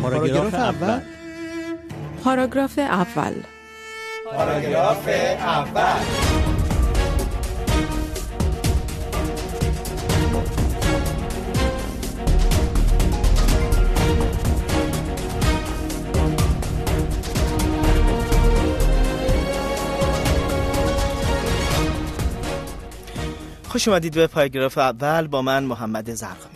پاراگراف اول. پاراگراف اول. پاراگراف اول. خوش اومدید به پاراگراف اول با من محمد زرقامی.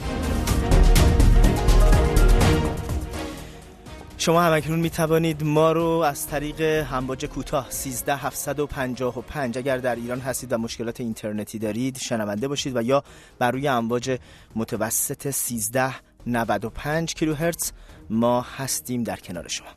شما همکنون می توانید ما رو از طریق امواج کوتاه 13755 اگر در ایران هستید و مشکلات اینترنتی دارید شنونده باشید و یا بر روی امواج متوسط 1395 کیلوهرتز ما هستیم در کنار شما.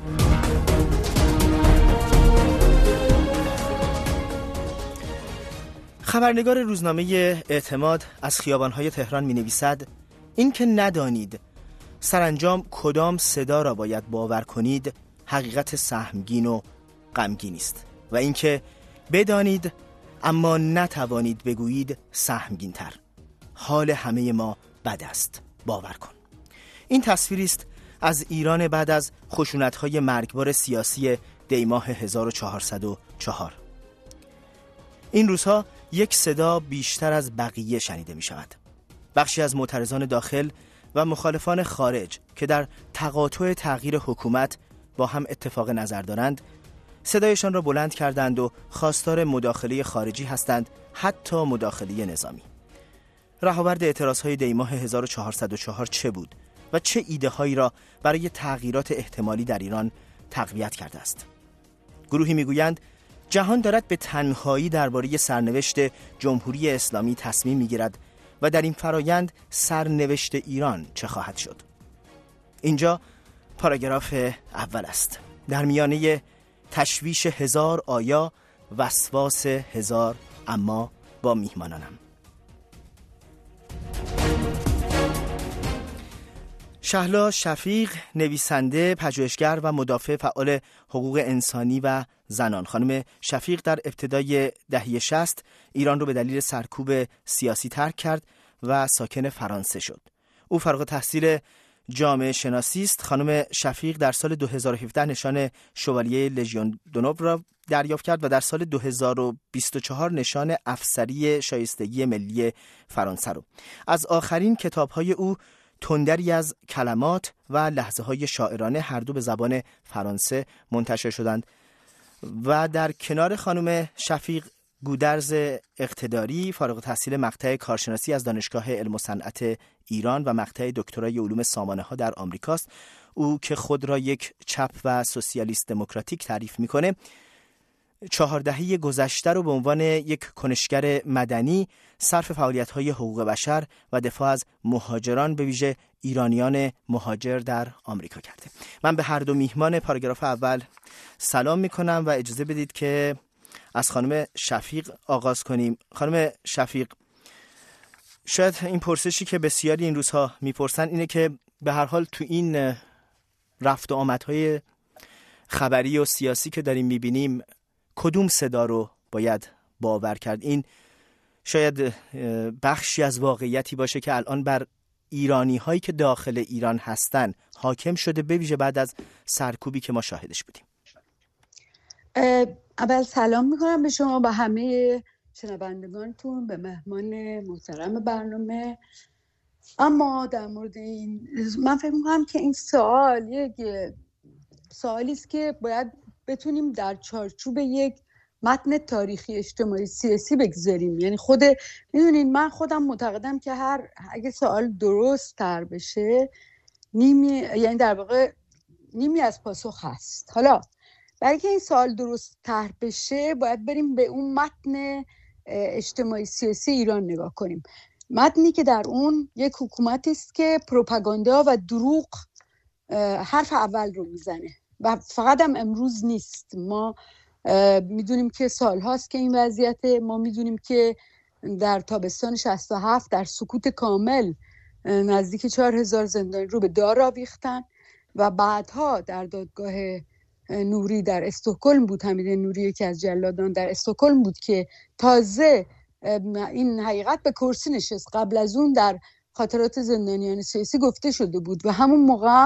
خبرنگار روزنامه اعتماد از خیابان‌های تهران می‌نویسد این که ندانید سرانجام کدام صدا را باید باور کنید حقیقت سهمگین و غمگین است و اینکه بدانید اما نتوانید بگویید سهمگین تر. حال همه ما بد است، باور کن. این تصویری است از ایران بعد از خشونت‌های مرگبار سیاسی دیماه 1404. این روزها یک صدا بیشتر از بقیه شنیده می شود. بخشی از معترضان داخل و مخالفان خارج که در تقاطع تغییر حکومت با هم اتفاق نظر دارند صدایشان را بلند کردند و خواستار مداخله خارجی هستند، حتی مداخله نظامی. رهاورد اعتراضهای دیماه 1404 چه بود و چه ایده هایی را برای تغییرات احتمالی در ایران تقویت کرده است؟ گروهی میگویند جهان دارد به تنهایی درباره سرنوشت جمهوری اسلامی تصمیم میگیرد و در این فرایند سرنوشت ایران چه خواهد شد؟ اینجا پاراگراف اول است. در میانه تشویش هزار آیا، وسواس هزار اما با میهمانانم. شهلا شفیق، نویسنده، پژوهشگر و مدافع فعال حقوق انسانی و زنان. خانم شفیق در ابتدای دهه 60 ایران رو به دلیل سرکوب سیاسی ترک کرد و ساکن فرانسه شد. او فارغ التحصیل جامعه شناسی است. خانم شفیق در سال 2017 نشان شوالیه لژیون دونور را دریافت کرد و در سال 2024 نشان افسری شایستگی ملی فرانسه رو. از آخرین کتاب‌های او تندری از کلمات و لحظه‌های شاعرانه هر دو به زبان فرانسه منتشر شدند. و در کنار خانم شفیق گودرز اقتداری، فارغ التحصیل مقطع کارشناسی از دانشگاه علم و صنعت ایران و مقطع دکترای علوم سامانه‌ها در آمریکاست. او که خود را یک چپ و سوسیالیست دموکراتیک تعریف می‌کنه، 4 دهه گذشته رو به عنوان یک کنشگر مدنی صرف فعالیت‌های حقوق بشر و دفاع از مهاجران به ویژه ایرانیان مهاجر در آمریکا کرده. من به هر دو میهمان پاراگراف اول سلام میکنم و اجازه بدید که از خانم شفیق آغاز کنیم. خانم شفیق، شاید این پرسشی که بسیاری این روزها میپرسن اینه که به هر حال تو این رفت و آمدهای خبری و سیاسی که داریم میبینیم کدوم صدا رو باید باور کرد؟ این شاید بخشی از واقعیتی باشه که الان بر ایرانی هایی که داخل ایران هستن حاکم شده، به ویژه بعد از سرکوبی که ما شاهدش بودیم. اول سلام میکنم به شما، به همه شنوندگانتون، به مهمان محترم برنامه. اما در مورد این من فکر میکنم که این سوال یک سوالی است که باید بتونیم در چارچوب یک متن تاریخی اجتماعی سیاسی بگذاریم. یعنی میدونین من خودم معتقدم که اگه سوال درست تر بشه یعنی در واقع نیمی از پاسخ هست. حالا برای که این سوال درست تر بشه باید بریم به اون متن اجتماعی سیاسی ایران نگاه کنیم. متنی که در اون یک حکومتی است که پروپاگاندا و دروغ حرف اول رو میزنه و فقط هم امروز نیست. ما میدونیم که سال هاست که این وضعیت، ما میدونیم که در تابستان 67 در سکوت کامل نزدیک 4000 زندانی رو به دار آویختن و بعدها در دادگاه نوری در استکهلم بود، حمید نوری یکی از جلادان در استکهلم بود که تازه این حقیقت به کرسی نشست. قبل از اون در خاطرات زندانیان سیاسی گفته شده بود و همون موقع هم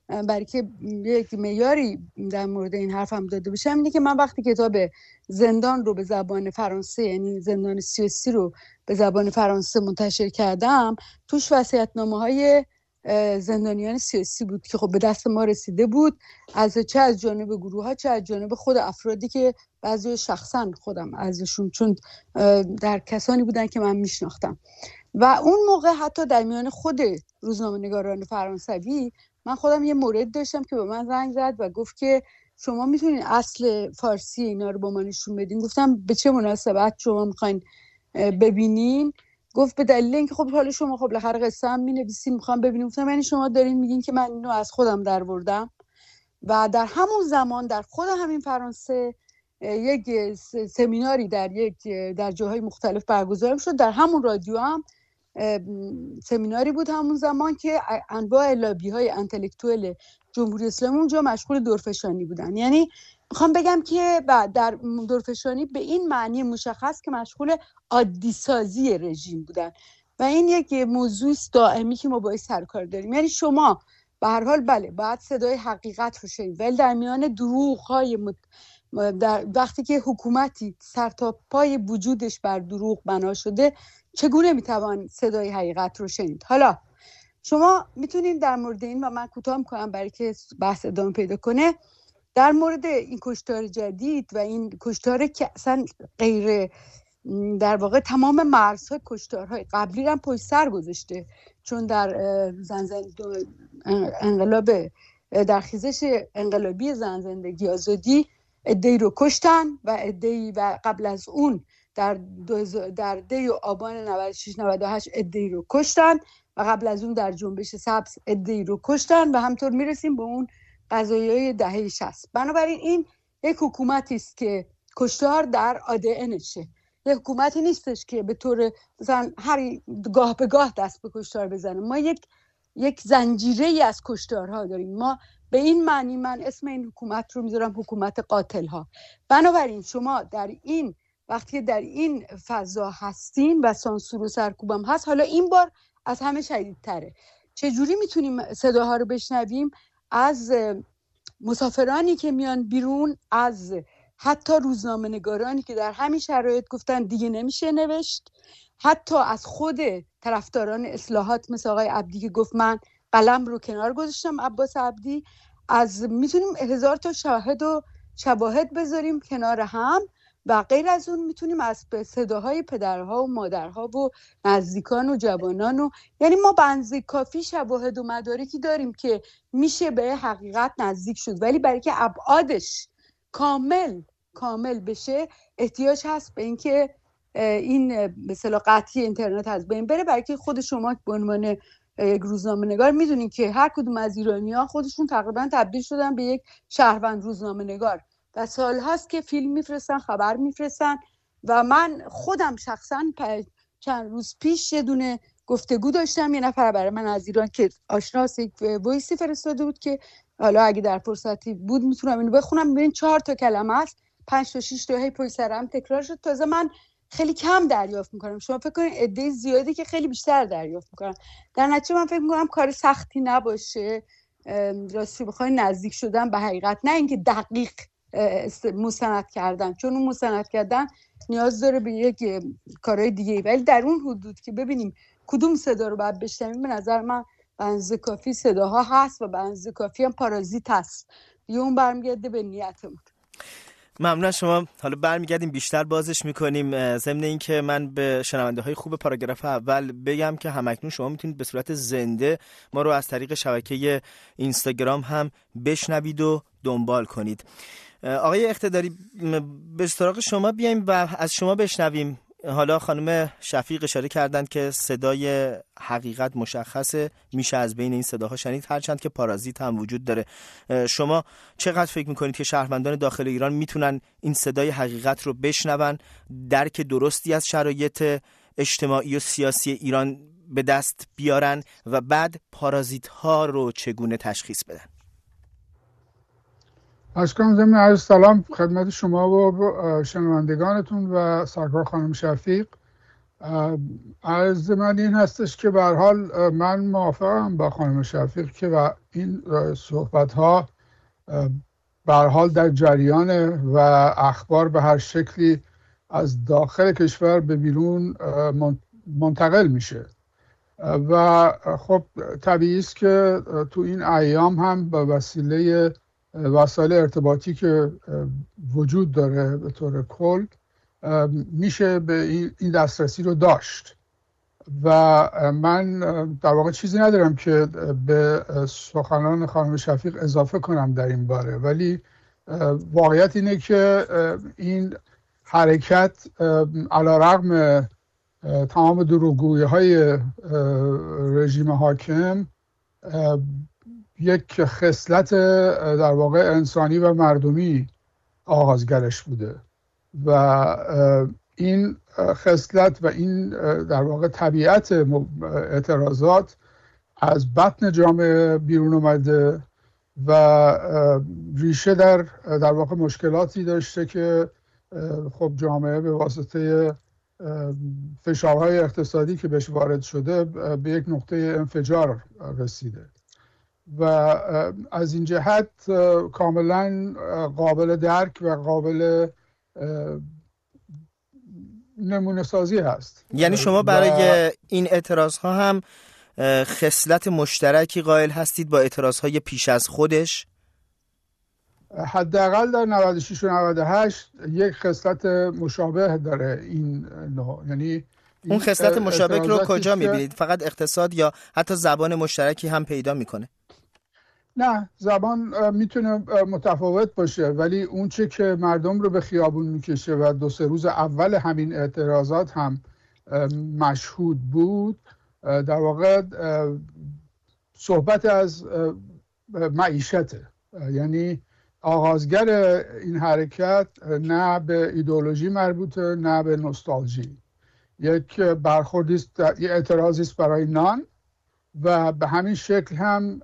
برای که یک معیاری در مورد این حرفم داده باشم اینه که من وقتی کتاب زندان رو به زبان فرانسه، یعنی زندان 33 رو به زبان فرانسه منتشر کردم، توش وصیت‌نامه‌های زندانیان سیاسی بود که خب به دست ما رسیده بود، چه از جانب گروه‌ها چه از جانب خود افرادی که بعضی شخصا خودم ازشون، چون در کسانی بودن که من میشناختم. و اون موقع حتی در میان خود روزنامه‌نگاران فرانسوی من خودم یه مورد داشتم که به من زنگ زد و گفت که شما میتونین اصل فارسی اینا رو با ما نشون بدین. گفتم به چه مناسبت شما میخواین ببینین؟ گفت به دلیل اینکه خب حالا شما خب بالاخره قصه هم مینویسین، میخوام ببینیم. گفتم یعنی شما دارین میگین که من اینو از خودم درآوردم؟ و در همون زمان در خود همین فرانسه یک سمیناری در جاهای مختلف برگزار شد. در همون رادیو هم سمیناری بود همون زمان که انواع لابی‌های انتلکتوئل جمهوری اسلامی اونجا مشغول دورفشانی بودن. یعنی میخوام بگم که در دورفشانی به این معنی مشخص که مشغول عادی سازی رژیم بودن و این یک موضوع دائمی که ما باید سر کار داریم. یعنی شما به هر حال بله باید صدای حقیقت رو شنید، ولی در میان دروغ‌های وقتی که حکومتی سر تا پای وجودش بر دروغ بنا شده چگونه میتوان صدای حقیقت رو شنید؟ حالا شما میتونید در مورد این، و من کوتاه میکنم برای که بحث ادامه پیدا کنه، در مورد این کشتار جدید و این کشتار که اصلا غیر در واقع تمام مرزهای کشتارهای قبلی هم پشت سر گذاشته، چون در انقلاب در خیزش انقلابی زن زندگی آزادی عده‌ای رو کشتن و عده‌ای و قبل از اون در دی آبان 96 98 عده‌ای رو کشتن و قبل از اون در جنبش سبز عده‌ای رو کشتن و همطور میرسیم به اون قضایای دهه 60. بنابراین این یک حکومتی است که کشتار در ADNشه. یک حکومتی نیستش که به طور مثلا هر گاه به گاه دست به کشتار بزنه. ما یک زنجیره‌ای از کشتارها داریم. ما به این معنی من اسم این حکومت رو میذارم حکومت قاتل‌ها. بنابراین شما وقتی در این فضا هستین و سانسور و سرکوبم هست، حالا این بار از همه شدیدتره. چجوری میتونیم صداها رو بشنویم؟ از مسافرانی که میان بیرون، از حتی روزنامه‌نگارانی که در همین شرایط گفتن دیگه نمیشه نوشت، حتی از خود طرفداران اصلاحات مثل آقای عبدی که گفت من قلم رو کنار گذاشتم، عباس عبدی. میتونیم 1000 تا شاهد و شواهد بذاریم کنار هم و غیر از اون میتونیم از صداهای پدرها و مادرها و نزدیکان و جوانان یعنی ما به اندازه کافی شواهد و مدارکی داریم که میشه به حقیقت نزدیک شد، ولی برای که ابعادش کامل بشه احتیاج هست به اینکه این به اصطلاح قطعی اینترنت از بین بره. برای که خود شما به عنوان یک روزنامه‌نگار میدونین که هر کدوم از ایرانی‌ها خودشون تقریبا تبدیل شدن به یک شهروند روزنامه‌نگار و سال‌هاست که فیلم میفرستن، خبر میفرستن. و من خودم شخصا چند روز پیش یه دونه گفتگو داشتم، یه نفر برای من از ایران که آشناس یک وایسی فرستاده بود که حالا اگه در فرصتی بود میتونم اینو بخونم. ببین 4 تا کلمه است، 5 تا 6 تا هی پشت سر هم تکرار شد. تازه من خیلی کم دریافت میکنم، شما فکر کنید عده زیادی که خیلی بیشتر دریافت میکنم. در نتیجه من فکر میکنم کار سختی نباشه راستی بخواید نزدیک شدن به حقیقت، نه اینکه دقیق مستند کردن، چون اون مستند کردن نیاز داره به یک کارهای دیگه، ولی در اون حدود که ببینیم کدوم صدا رو باید بشنویم به نظر من به اندازه کافی صداها هست و به اندازه کافی هم پارازیت هست. دیگه اون برمیگرده به نیتمون. ممنون شما. حالا برمیگردیم بیشتر بازش میکنیم. ضمن این که من به شنونده های خوب پاراگراف اول بگم که همکنون شما میتونید به صورت زنده ما رو از طریق شبکه اینستاگرام هم بشنوید و دنبال کنید. آقای اقتداری به سراغ شما بیایم و از شما بشنویم. حالا خانم شفیق اشاره کردند که صدای حقیقت مشخصه، میشه از بین این صداها شنید، هرچند که پارازیت هم وجود داره. شما چقدر فکر میکنید که شهروندان داخل ایران میتونن این صدای حقیقت رو بشنون، درک درستی از شرایط اجتماعی و سیاسی ایران به دست بیارن و بعد پارازیت ها رو چگونه تشخیص بدن؟ اشکام ضمن عرض سلام خدمت شما و شنوندگانتون و سرکار خانم شفیق. عرض من این هستش که به هر حال من موافقم با خانم شفیق که و این صحبت ها به هر حال در جریانه و اخبار به هر شکلی از داخل کشور به بیرون منتقل میشه و خب طبیعی است که تو این ایام هم به وسیله وسایل ارتباطی که وجود داره به طور کل میشه به این دسترسی رو داشت و من در واقع چیزی ندارم که به سخنان خانم شفیق اضافه کنم در این باره، ولی واقعیت اینه که این حرکت علیرغم تمام دروغگویی‌های رژیم حاکم یک خصلت در واقع انسانی و مردمی آغازگرش بوده و این خصلت و این در واقع طبیعت اعتراضات از بطن جامعه بیرون اومده و ریشه در واقع مشکلاتی داشته که خب جامعه به واسطه فشارهای اقتصادی که بهش وارد شده به یک نقطه انفجار رسیده و از این جهت کاملا قابل درک و قابل نمونه سازی هست. یعنی شما برای این اعتراض ها هم خصلت مشترکی قائل هستید با اعتراض های پیش از خودش؟ حداقل در 96 و 98 یک خصلت مشابه داره این نوع. یعنی اون خصلت مشابه رو کجا میبینید؟ فقط اقتصاد یا حتی زبان مشترکی هم پیدا میکنه؟ نه، زبان میتونه متفاوت باشه، ولی اون چه که مردم رو به خیابون میکشه و 2-3 روز اول همین اعتراضات هم مشهود بود در واقع صحبت از معیشته. یعنی آغازگر این حرکت نه به ایدئولوژی مربوطه نه به نوستالژی، یک برخوردی است، یک اعتراضی است برای نان و به همین شکل هم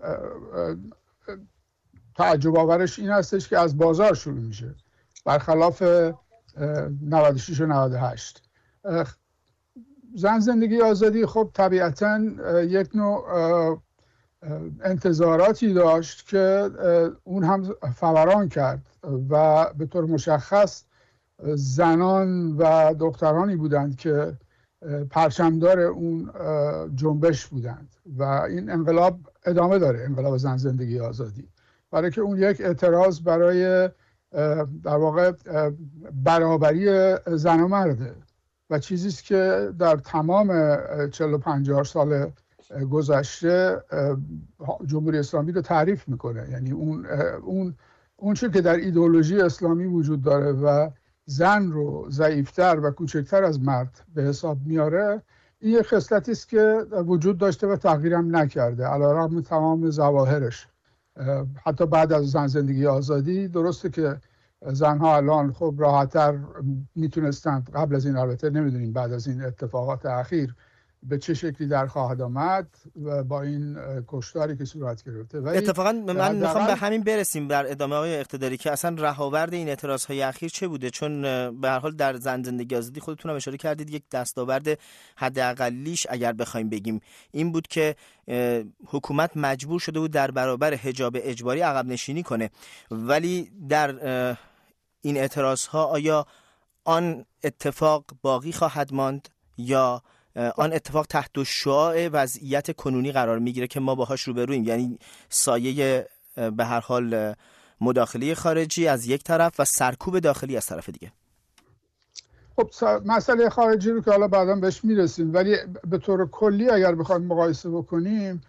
تعجب آورش این هستش که از بازار شروع میشه برخلاف 96 و 98. زن زندگی آزادی خب طبیعتاً یک نوع انتظاراتی داشت که اون هم فوران کرد و به طور مشخص زنان و دخترانی بودند که پرچمدار اون جنبش بودند و این انقلاب ادامه داره، انقلاب زن زندگی آزادی، برای که اون یک اعتراض برای در واقع برابری زن و مرده و چیزیست که در تمام 40-50 سال گذشته جمهوری اسلامی رو تعریف میکنه. یعنی اون چه که در ایدئولوژی اسلامی وجود داره و زن رو ضعیفتر و کوچکتر از مرد به حساب میاره، این یک خصلتی است که وجود داشته و تغییرم نکرده علیرغم تمام ظواهرش. حتی بعد از زن زندگی آزادی درسته که زنها الان خب راحت‌تر میتونستند، قبل از این البته نمیدونیم بعد از این اتفاقات اخیر به چه شکلی در خواهد آمد و با این کشتاری که صورت گرفته. اتفاقا من میخوام به همین برسیم در ادامه های اقتداری که اصلا رهاورد این اعتراض های اخیر چه بوده، چون به هر حال در زن زندگی آزادی خودتون هم اشاره کردید یک دستاورد حداقلیش اگر بخوایم بگیم این بود که حکومت مجبور شده بود در برابر حجاب اجباری عقب نشینی کنه، ولی در این اعتراض ها آیا آن اتفاق باقی خواهد ماند یا آن اتفاق تحت شعاع وضعیت کنونی قرار میگیره که ما باهاش روبرویم، یعنی سایه به هر حال مداخله خارجی از یک طرف و سرکوب داخلی از طرف دیگه؟ خب مسئله خارجی رو که حالا بعدا بهش میرسیم، ولی به طور کلی اگر بخوایم مقایسه بکنیم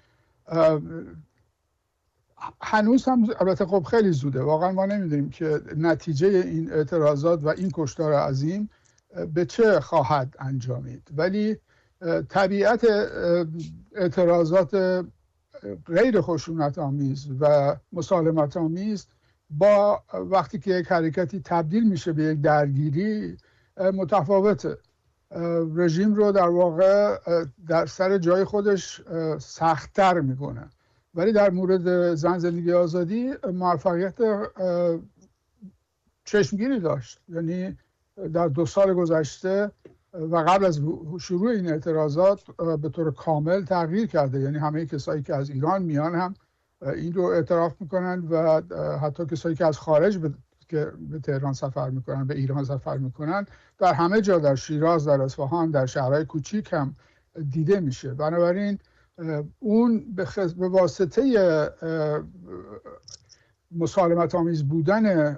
هنوز هم البته خب خیلی زوده، واقعا ما نمیدونیم که نتیجه این اعتراضات و این کشتار عظیم به چه خواهد انجامید، ولی طبیعت اعتراضات غیر خشونت آمیز و مسالمت آمیز با وقتی که یک حرکتی تبدیل میشه به یک درگیری متفاوته. رژیم رو در واقع در سر جای خودش سخت‌تر میکنه، ولی در مورد زن زندگی آزادی موفقیت چشمگیری داشت. یعنی در 2 سال گذشته و قبل از شروع این اعتراضات به طور کامل تغییر کرده. یعنی همه کسایی که از ایران میان هم این رو اعتراف میکنن و حتی کسایی که از خارج که به تهران سفر میکنن، به ایران سفر میکنن، در همه جا، در شیراز، در اصفهان، در شهرهای کوچیک هم دیده میشه. بنابراین اون به واسطه مسالمت آمیز بودن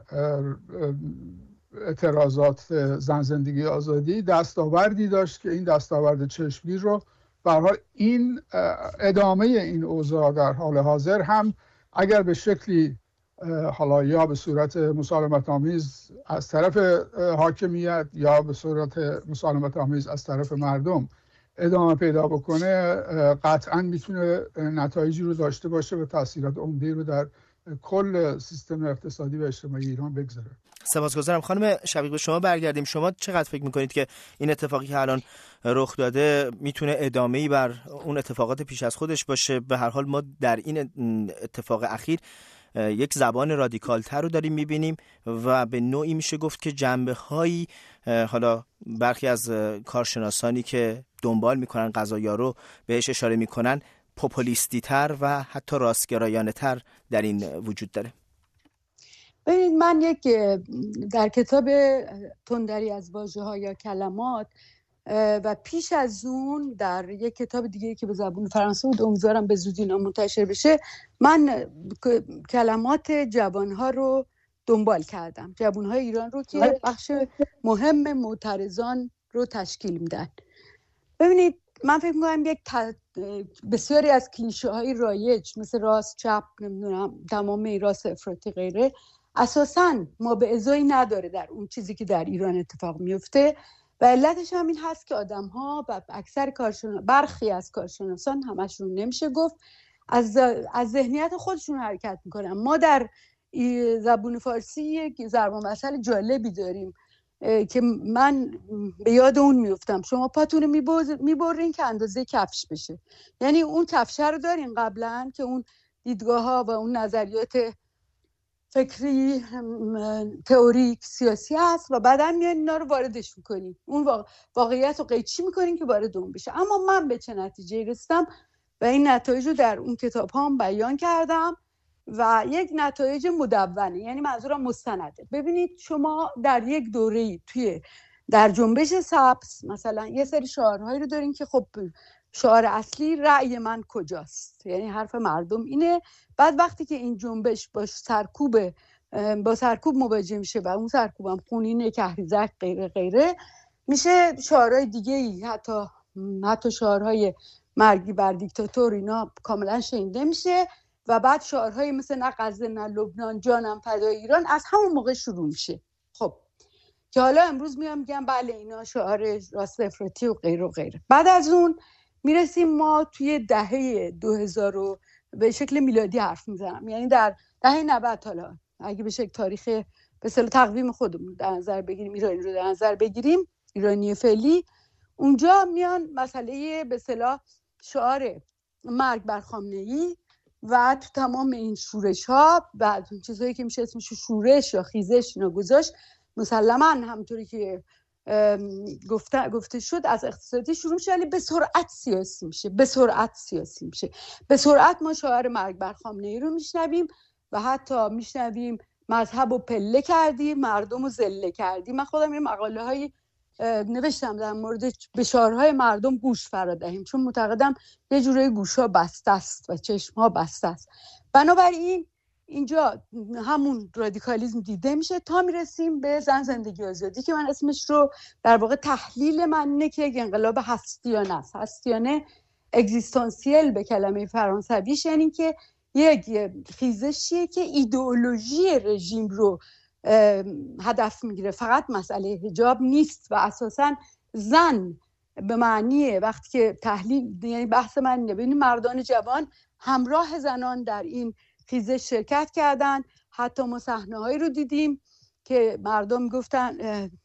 اعتراضات زن زندگی آزادی دستاوردی داشت که این دستاورد چشمگیر رو به هر حال این ادامه این اوضاع در حال حاضر هم اگر به شکلی حالا یا به صورت مسالمت آمیز از طرف حاکمیت یا به صورت مسالمت آمیز از طرف مردم ادامه پیدا بکنه، قطعا میتونه نتایجی رو داشته باشه و تاثیرات عمده‌ای رو در کل سیستم اقتصادی و اجتماعی ایران بگذاره. سپاسگزارم. خانم شفیق، به شما برگردیم. شما چقدر فکر میکنید که این اتفاقی که الان رخ داده میتونه ادامه‌ای بر اون اتفاقات پیش از خودش باشه؟ به هر حال ما در این اتفاق اخیر یک زبان رادیکال‌تر رو داریم میبینیم و به نوعی میشه گفت که جنبه‌هایی، حالا برخی از کارشناسانی که دنبال میکنن قضایا رو بهش اشاره میکنن، پوپولیستی تر و حتی راستگرایانه تر در این وجود داره. ببینید، من در کتاب تندری از واژه‌ها یا کلمات و پیش از اون در یک کتاب دیگه که به زبان فرانسه بود، امیدوارم به زودی اینا منتشر بشه، من کلمات جوانها رو دنبال کردم، جوانهای ایران رو که بخش مهم معترضان رو تشکیل میدن. ببینید، من فکر می‌کنم بسیاری از کلیشه‌های رایج مثل راست چپ، نمیدونم تمام راست افراطی غیره، اساساً ما به ازایی نداره در اون چیزی که در ایران اتفاق میفته و علتش هم این هست که آدم‌ها و اکثر برخی از کارشناسان، همشون نمیشه گفت، از ذهنیت خودشون حرکت میکنن. ما در زبان فارسی یک ضرب المثل جالبی داریم که من به یاد اون میفتم: شما پاتون رو میبرین که اندازه کفش بشه. یعنی اون کفشه رو دارین قبلا که اون دیدگاه‌ها و اون نظریات فکری، تئوریک، سیاسی هست و بعدا میان اینا رو واردش میکنین، اون واقعیت رو قیچی میکنین که وارد اون بشه. اما من به چه نتیجه رسیدم و این نتایج رو در اون کتاب هم بیان کردم و یک نتایج مدونه، یعنی منظورم مستنده. ببینید، شما در یک دوره‌ای در جنبش سبز مثلا یه سری شعارهایی رو دارین که خب شعار اصلی رأی من کجاست، یعنی حرف مردم اینه. بعد وقتی که این جنبش با سرکوب مواجه میشه و اون سرکوبم خونین، کهریزک، غیره غیره، میشه شعارهای دیگه‌ای، حتی شعارهای مرگی بر دیکتاتور، اینا کاملا شنیده میشه و بعد شعارهای مثل نه غزه نه لبنان، جانم فدای ایران از همون موقع شروع میشه. خب که حالا امروز میگم بله اینا شعار راست افراطی و غیره و غیره. بعد از اون میرسیم ما توی دهه 2000 به شکل میلادی حرف میزنم، یعنی در دهه 90. حالا اگه به شکل تاریخ به اصطلاح تقویم خودمون در نظر بگیریم، ایرانی رو در نظر بگیریم، ایرانی فعلی، اونجا میان مسئله به اصطلاح شعار مرگ بر خامنه‌ای و تو تمام این شورش ها و اون چیزایی که میشه اسمش شورش یا خیزش اینا گذاشت. مسلماً همونطوری که گفته شد از اقتصادی شروع میشه، ولی به سرعت سیاسی میشه. به سرعت ما شعار مرگ بر خامنه‌ای رو میشنویم و حتی میشنویم مذهب رو پله کردیم، مردم رو ذله کردیم. من خودم یه مقاله هایی نوشتم در مورد به شعارهای مردم گوش فرا دهیم، چون معتقدم یه جوری گوشا بسته است و چشمها بسته است. بنابراین اینجا همون رادیکالیسم دیده میشه تا میرسیم به زن زندگی آزادی که من اسمش رو در واقع تحلیل من اینه که یک انقلاب هستیانه است. هستیانه اگزیستانسیل به کلمه فرانسویش، یعنی که یک خیزشیه که ایدئولوژی رژیم رو هدف میگیره، فقط مسئله حجاب نیست و اساساً زن به معنی وقتی که تحلیل، یعنی بحث من اینه، ببینید مردان جوان همراه زنان در این خیزش شرکت کردن. حتی ما صحنه‌هایی رو دیدیم که مردم میگفتن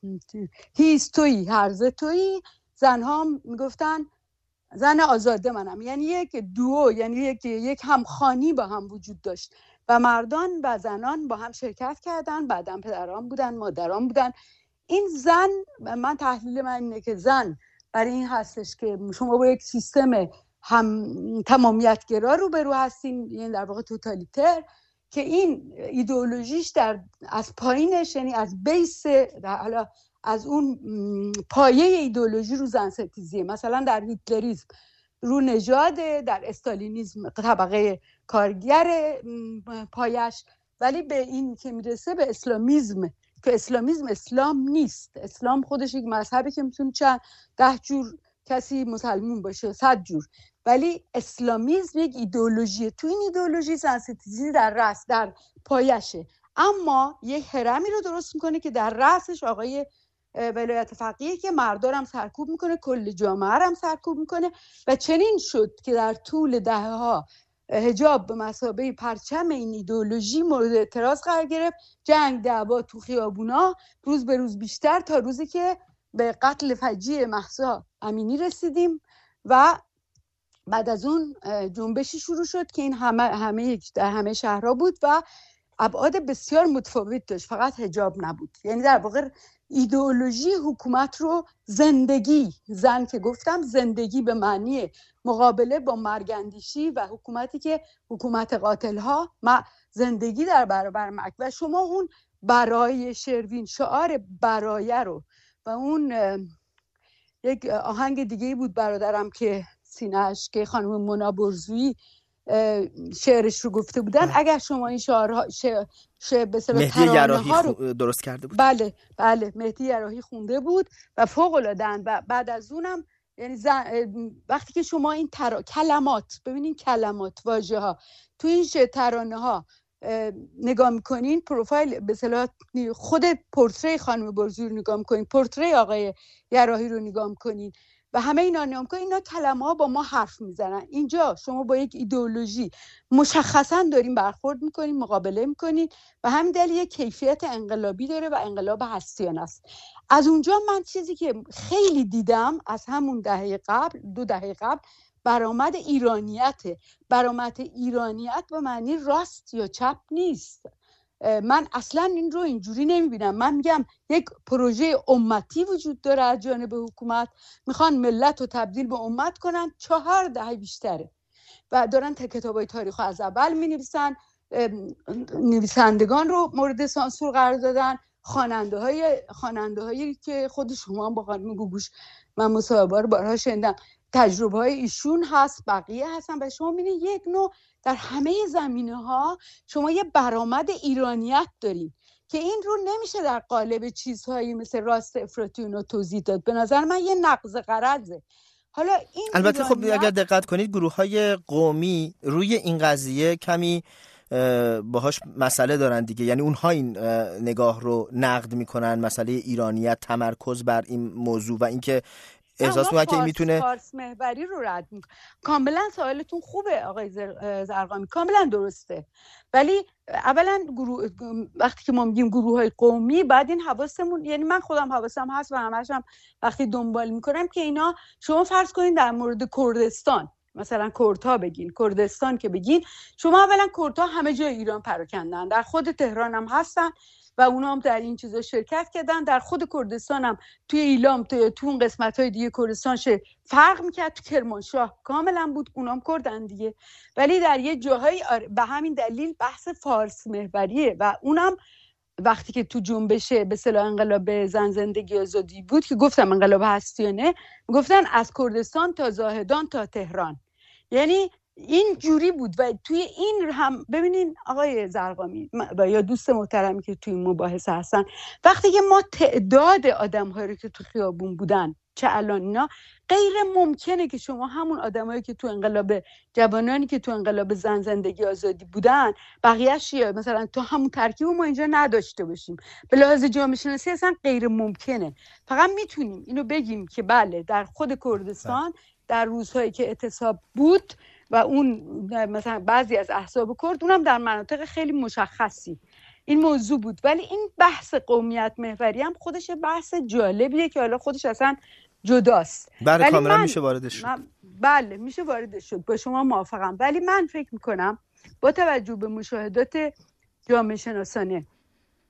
هیز تویی هرزه تویی، زنها میگفتن زن آزاده منم، یعنی یک دوو، یعنی یک همخوانی با هم وجود داشت و مردان و زنان با هم شرکت کردن. بعدم پدران بودن، مادران بودن. این زن، من تحلیل من اینه که زن برای این هستش که شما با یک سیستم هم تمامیتگرا روبرو هستین، یعنی در واقع توتالیتر، که این ایدئولوژیش از پایینش، یعنی از بیس، حالا از اون پایه ایدئولوژی رو زن ستیزیه. مثلا در هیتلریسم رو نژاده، در استالینیسم طبقه کارگر پایش، ولی به این که میرسه به اسلامیسم، که اسلامیسم اسلام نیست. اسلام خودش یک مذهبی که میتونه 10 جور کسی مسلمون باشه، 100 جور، ولی اسلامیسم یک ایدئولوژیه. تو این ایدئولوژی زن ستیزی در رأس، در پایشه، اما یک هرمی رو درست میکنه که در رأسش آقای ولایت فقیه که مردار هم سرکوب میکنه، کل جامعه هم سرکوب میکنه. و چنین شد که در طول دهه‌ها حجاب به مثابه پرچم این ایدئولوژی مورد اعتراض قرار گرفت. جنگ، دعوا تو خیابونا روز به روز بیشتر، تا روزی که به قتل فجیع مهسا امینی رسیدیم و بعد از اون جنبشی شروع شد که این همه شهرها بود و ابعاد بسیار متفاوت داشت، فقط حجاب نبود. یعنی در واقع ایدئولوژی حکومت رو زندگی، زن که گفتم زندگی به معنی مقابله با مرگندیشی و حکومتی که حکومت قاتلها، زندگی در برابر مرگ. و شما اون برای شروین، شعار برایه رو، و اون یک آهنگ دیگه بود برادرم که سینه‌اش، که خانم مونا برزویی شعرش رو گفته بودن، اگر شما این شعرها به اصطلاح مهدی یراحی درست کرده بود. بله مهدی یراحی خونده بود و فوق العاده‌اند. و بعد از اونم یعنی وقتی که شما این کلمات، ببینین کلمات، واژه ها تو این ترانه ها نگاه میکنین، پروفایل به اصطلاح خود پورتری خانم برزویی رو نگاه میکنین، پورتری آقای یراحی رو نگاه میکنین و همه اینا نگاه میکنین، اینا کلمه ها با ما حرف میزنن. اینجا شما با یک ایدئولوژی مشخصا دارین برخورد میکنین، مقابله میکنین و همین دلیل یک کیفیت انقلابی داره و انقلاب هستیانه است. از اونجا من چیزی که خیلی دیدم از همون دهه قبل، 2 دهه قبل، برآمد ایرانیته. برآمد ایرانیت به معنی راست یا چپ نیست. من اصلا این رو اینجوری نمیبینم. من میگم یک پروژه امتی وجود داره از جانب حکومت، میخوان ملت رو تبدیل به امت کنن. 4 دهه بیشتره و دارن کتابای تاریخ از اول مینویسن، نویسندگان رو مورد سانسور قرار دادن، خواننده هایی که خود شما هم با خانم گوگوش من مصاحبه رو بارها شنیدم، تجربه های ایشون هست، بقیه هستن و شما میبینید یک نوع در همه زمینه ها شما یه برآمد ایرانیت دارین که این رو نمیشه در قالب چیزهایی مثل راست افراطی رو توضیح داد. به نظر من یه نقض غرضه. حالا این البته خب اگر دقت کنید گروه‌های قومی روی این قضیه کمی باهاش مسئله دارن دیگه، یعنی اونها این نگاه رو نقد میکنن، مسئله ایرانیت، تمرکز بر این موضوع و اینکه احساس میکنن که میتونه فارس محوری رو رد میکنه. کاملا سوالتون خوبه آقای زرقامی، کاملا درسته، ولی اولا وقتی که ما میگیم گروه‌های قومی بعد این حواسمون، یعنی من خودم حواسم هست و همش هم وقتی دنبال میکنم که اینا، شما فرض کنین در مورد کردستان، مثلا کردها بگین، کردستان که بگین، شما اولا کردها همه جای ایران پراکندن، در خود تهران هم هستن و اونا هم در این چیزا شرکت کردن، در خود کردستان هم توی ایلام، توی اون قسمت‌های دیگه کردستان فرق میکرد، تو کرمانشاه کاملا بود، اونا هم کردن دیگه، ولی در یه جاهایی به همین دلیل بحث فارس محوریه و اونم وقتی که تو جنبش به اصطلاح انقلاب زن زندگی آزادی بود که گفتم انقلاب هستیانه، گفتن از کردستان تا زاهدان تا تهران، یعنی این جوری بود. و توی این هم ببینین آقای زرقامی و یا دوست محترمی که توی مباحثه هستن، وقتی که ما تعداد آدم‌هایی رو که تو خیابون بودن چه الان اینا، غیر ممکنه که شما همون آدمایی که تو انقلاب، جوانانی که تو انقلاب زن زندگی آزادی بودن، بقیه‌اش مثلا تو همون ترکیب ما اینجا نداشته باشیم. به لحاظ جامعه شناسی اصلا غیر ممکنه. فقط میتونیم اینو بگیم که بله در خود کردستان در روزهایی که اعتصاب بود و اون مثلا بعضی از احزاب کرد، اونم در مناطق خیلی مشخصی این موضوع بود، ولی این بحث قومیت محوری هم خودش بحث جالبیه که حالا خودش اصلا جداست. بله کاملا میشه واردش شد. بله میشه واردش شد، با شما موافقم، ولی من فکر میکنم با توجه به مشاهدات جامعه شناسانه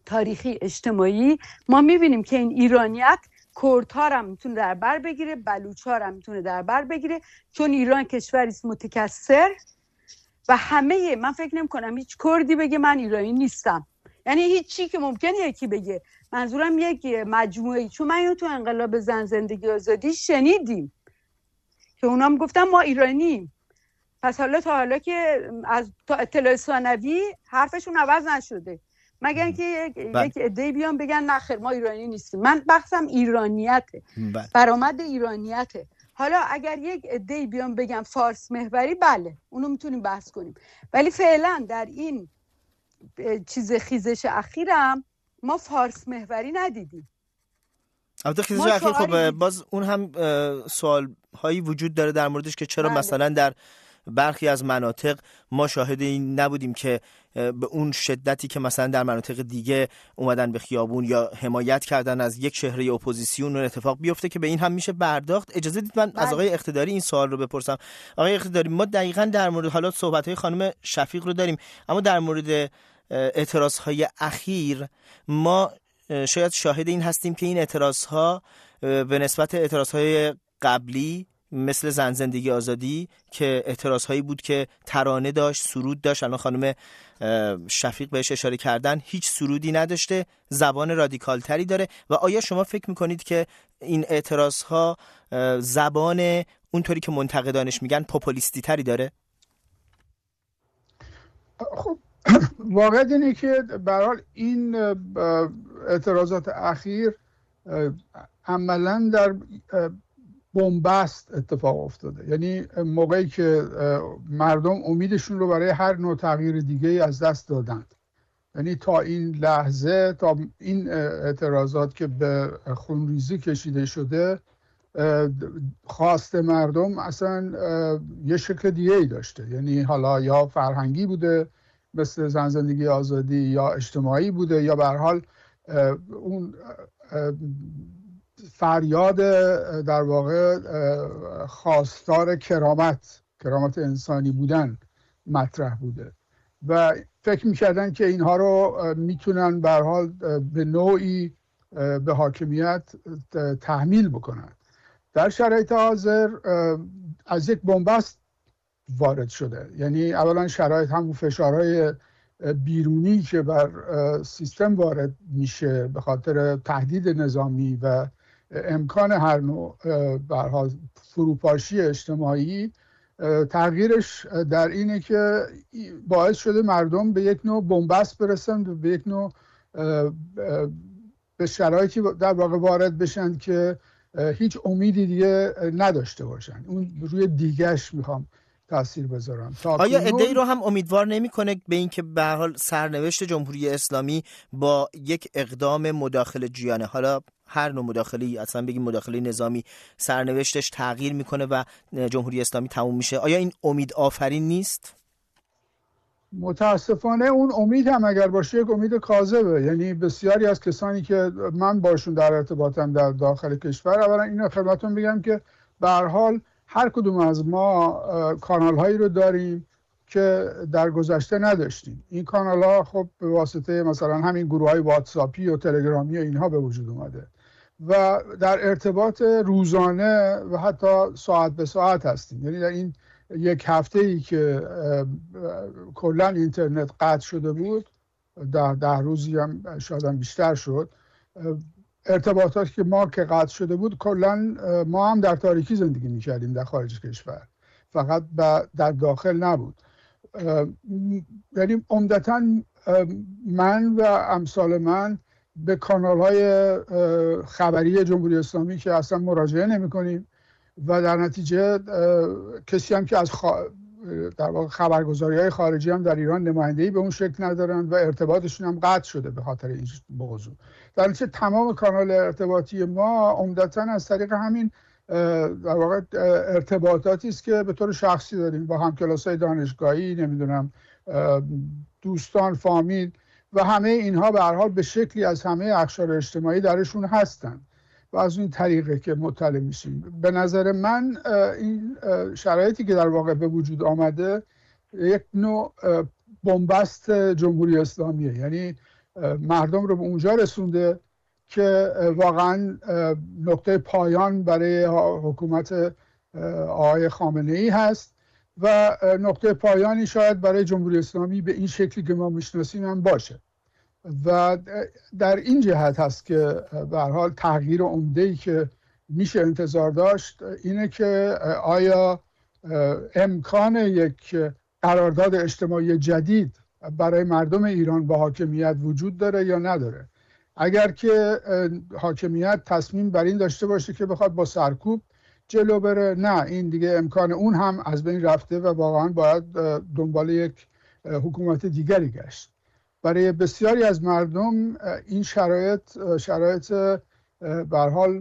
تاریخی اجتماعی ما میبینیم که این ایرانیت کردها هم میتونه در بر بگیره، بلوچ‌ها هم میتونه در بر بگیره، چون ایران کشوری است متکثر و همه، من فکر نمی‌کنم هیچ کردی بگه من ایرانی نیستم، یعنی هیچ چی که ممکنه یکی بگه، منظورم یک مجموعه‌ای، چون من اینو تو انقلاب زن زندگی آزادی شنیدیم که اونا هم گفتن ما ایرانیم. پس حالا تا حالا که از اطلاع ثانوی حرفشون عوض نشده، مگر اینکه یک عده‌ای بیان بگن نه خیر ما ایرانی نیستیم. من بحثم ایرانیته، برآمد ایرانیته. حالا اگر یک عده‌ای بیان بگن فارس محوری، بله اونو میتونیم بحث کنیم، ولی فعلا در این خیزش اخیرم ما فارس محوری ندیدیم. البته خیزش اخیر خب باز اون هم سوال هایی وجود داره در موردش که چرا مثلا در برخی از مناطق ما شاهد این نبودیم که به اون شدتی که مثلا در مناطق دیگه اومدن به خیابون یا حمایت کردن از یک چهره اپوزیسیون اون اتفاق بیفته که به این هم میشه پرداخت. اجازه دید من از آقای اقتداری این سوال رو بپرسم. آقای اقتداری، ما دقیقاً در مورد حالا صحبت‌های خانم شفیق رو داریم، اما در مورد اعتراض‌های اخیر ما شاید شاهد این هستیم که این اعتراض‌ها به نسبت اعتراض‌های قبلی مثل زن زندگی آزادی که اعتراض‌هایی بود که ترانه داشت، سرود داشت، الان خانم شفیق بهش اشاره کردن، هیچ سرودی نداشته، زبان رادیکال تری داره. و آیا شما فکر میکنید که این اعتراض‌ها زبان اونطوری که منتقدانش میگن پوپولیستی تری داره؟ خب واقعیت اینه که به هر حال این اعتراضات اخیر عملاً در بنبست اتفاق افتاده، یعنی موقعی که مردم امیدشون رو برای هر نوع تغییر دیگه از دست دادند، یعنی تا این لحظه، تا این اعتراضات که به خونریزی کشیده شده، خواست مردم اصلا یه شکل دیگه ای داشته، یعنی حالا یا فرهنگی بوده مثل زن زندگی آزادی، یا اجتماعی بوده، یا به هر حال اون فریاد در واقع خواستار کرامت انسانی بودن مطرح بوده و فکر می‌کردن که اینها رو میتونن به هر حال به نوعی به حاکمیت تحمیل بکنن. در شرایط حاضر از یک بنبست وارد شده، یعنی اولا شرایط همون فشارهای بیرونی که بر سیستم وارد میشه به خاطر تهدید نظامی و امکان هر نوع به هر حال فروپاشی اجتماعی، تغییرش در اینه که باعث شده مردم به یک نوع بنبست برسن و به یک نوع به شرایطی در واقع وارد بشن که هیچ امیدی دیگه نداشته باشن. اون روی دیگه‌اش میخوام تاثیر بذارم. آیا عده‌ای رو هم امیدوار نمی‌کنه به اینکه به هر حال سرنوشت جمهوری اسلامی با یک اقدام مداخله جویانه، حالا هر نوع مداخله‌ای، اصلا بگیم مداخله نظامی، سرنوشتش تغییر میکنه و جمهوری اسلامی تموم میشه؟ آیا این امید آفرین نیست؟ متاسفانه اون امید هم اگر باشه یک امید کاذبه. یعنی بسیاری از کسانی که من باشون در ارتباطم در داخل کشور، اولا اینو خدمتتون بگم که به هر حال هر کدوم از ما کانال هایی رو داریم که در گذشته نداشتیم. این کانال ها خب به واسطه مثلا همین گروه های واتساپی و تلگرامی و اینها به وجود اومده و در ارتباط روزانه و حتی ساعت به ساعت هستیم. یعنی در این یک هفته ای که کلا اینترنت قطع شده بود، 10 روزی هم شاید هم بیشتر شد، ارتباطاتی که ما که قطع شده بود، کلا ما هم در تاریکی زندگی میکردیم در خارج کشور، فقط در داخل نبود. یعنی عمدتاً من و امثال من به کانال‌های خبری جمهوری اسلامی که اصلا مراجعه نمی‌کنیم و در نتیجه کسی هم که از در واقع خبرگزاری‌های خارجی هم در ایران نمایندگی به اون شکل ندارن و ارتباطشون هم قطع شده به خاطر این موضوع. در نتیجه تمام کانال ارتباطی ما عمدتاً از طریق همین در واقع ارتباطاتی است که به طور شخصی داریم با همکلاسای دانشگاهی، نمیدونم دوستان، فامیل و همه اینها به هر حال به شکلی از همه اقشار اجتماعی درشون هستن و از این طریقه که مطلع میشیم. به نظر من این شرایطی که در واقع به وجود آمده یک نوع بنبست جمهوری اسلامیه. یعنی مردم رو به اونجا رسونده که واقعا نقطه پایان برای حکومت آقای خامنه‌ای هست و نقطه پایانی شاید برای جمهوری اسلامی به این شکلی که ما میشناسیم هم باشه. و در این جهت هست که به هر حال تغییر عمده‌ای که میشه انتظار داشت اینه که آیا امکان یک قرارداد اجتماعی جدید برای مردم ایران با حاکمیت وجود داره یا نداره. اگر که حاکمیت تصمیم بر این داشته باشه که بخواد با سرکوب جلو بره، نه، این دیگه امکان اون هم از بین رفته و واقعا باید دنبال یک حکومت دیگری گشت. برای بسیاری از مردم این شرایط به هر حال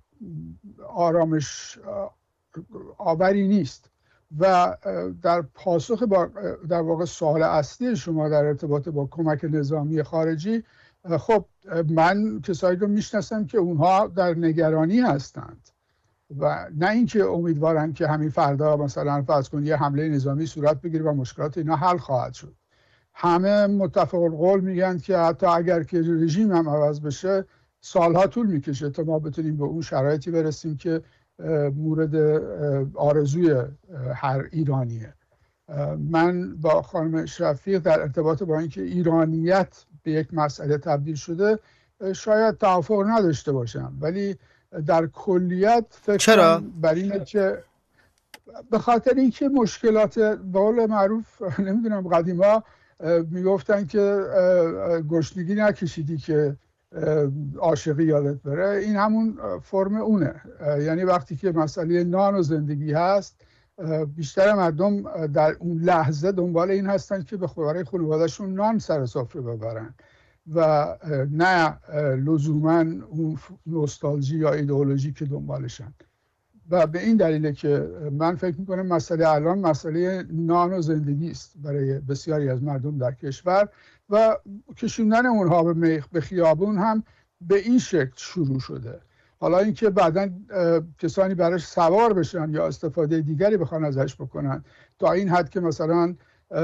آرامش آوری نیست و در پاسخ در واقع سوال اصلی شما در ارتباط با کمک نظامی خارجی، خب من کسایی رو میشناسم که اونها در نگرانی هستند و نه اینکه امیدوارن که همین فردا مثلا فرض کنید یه حمله نظامی صورت بگیره و مشکلات اینا حل خواهد شد. همه متفق القول میگن که حتی اگر که رژیم هم عوض بشه سالها طول میکشه تا ما بتونیم به اون شرایطی برسیم که مورد آرزوی هر ایرانیه. من با خانم شفیق در ارتباط با اینکه ایرانیت به یک مسئله تبدیل شده شاید توافق نداشته باشم، ولی در کلیت فکر بر اینه که به خاطر اینکه مشکلات به قول معروف نمیدونم قدیما میگفتن که گشنگی نکشیدی که عاشقی یادت بره، این همون فرم اونه. یعنی وقتی که مسئله نان و زندگی هست بیشتر مردم در اون لحظه دنبال این هستن که برای خانواده‌شون نان سر سفره ببرن و نه لزوما اون نوستالژی یا ایدئولوژی که دنبالشن. و به این دلیله که من فکر میکنم مسئله الان مسئله نان و زندگی است برای بسیاری از مردم در کشور و کشوندن اونها به خیابون هم به این شکل شروع شده. حالا اینکه بعداً کسانی براش سوار بشن یا استفاده دیگری بخوان ازش بکنن تا این حد که مثلا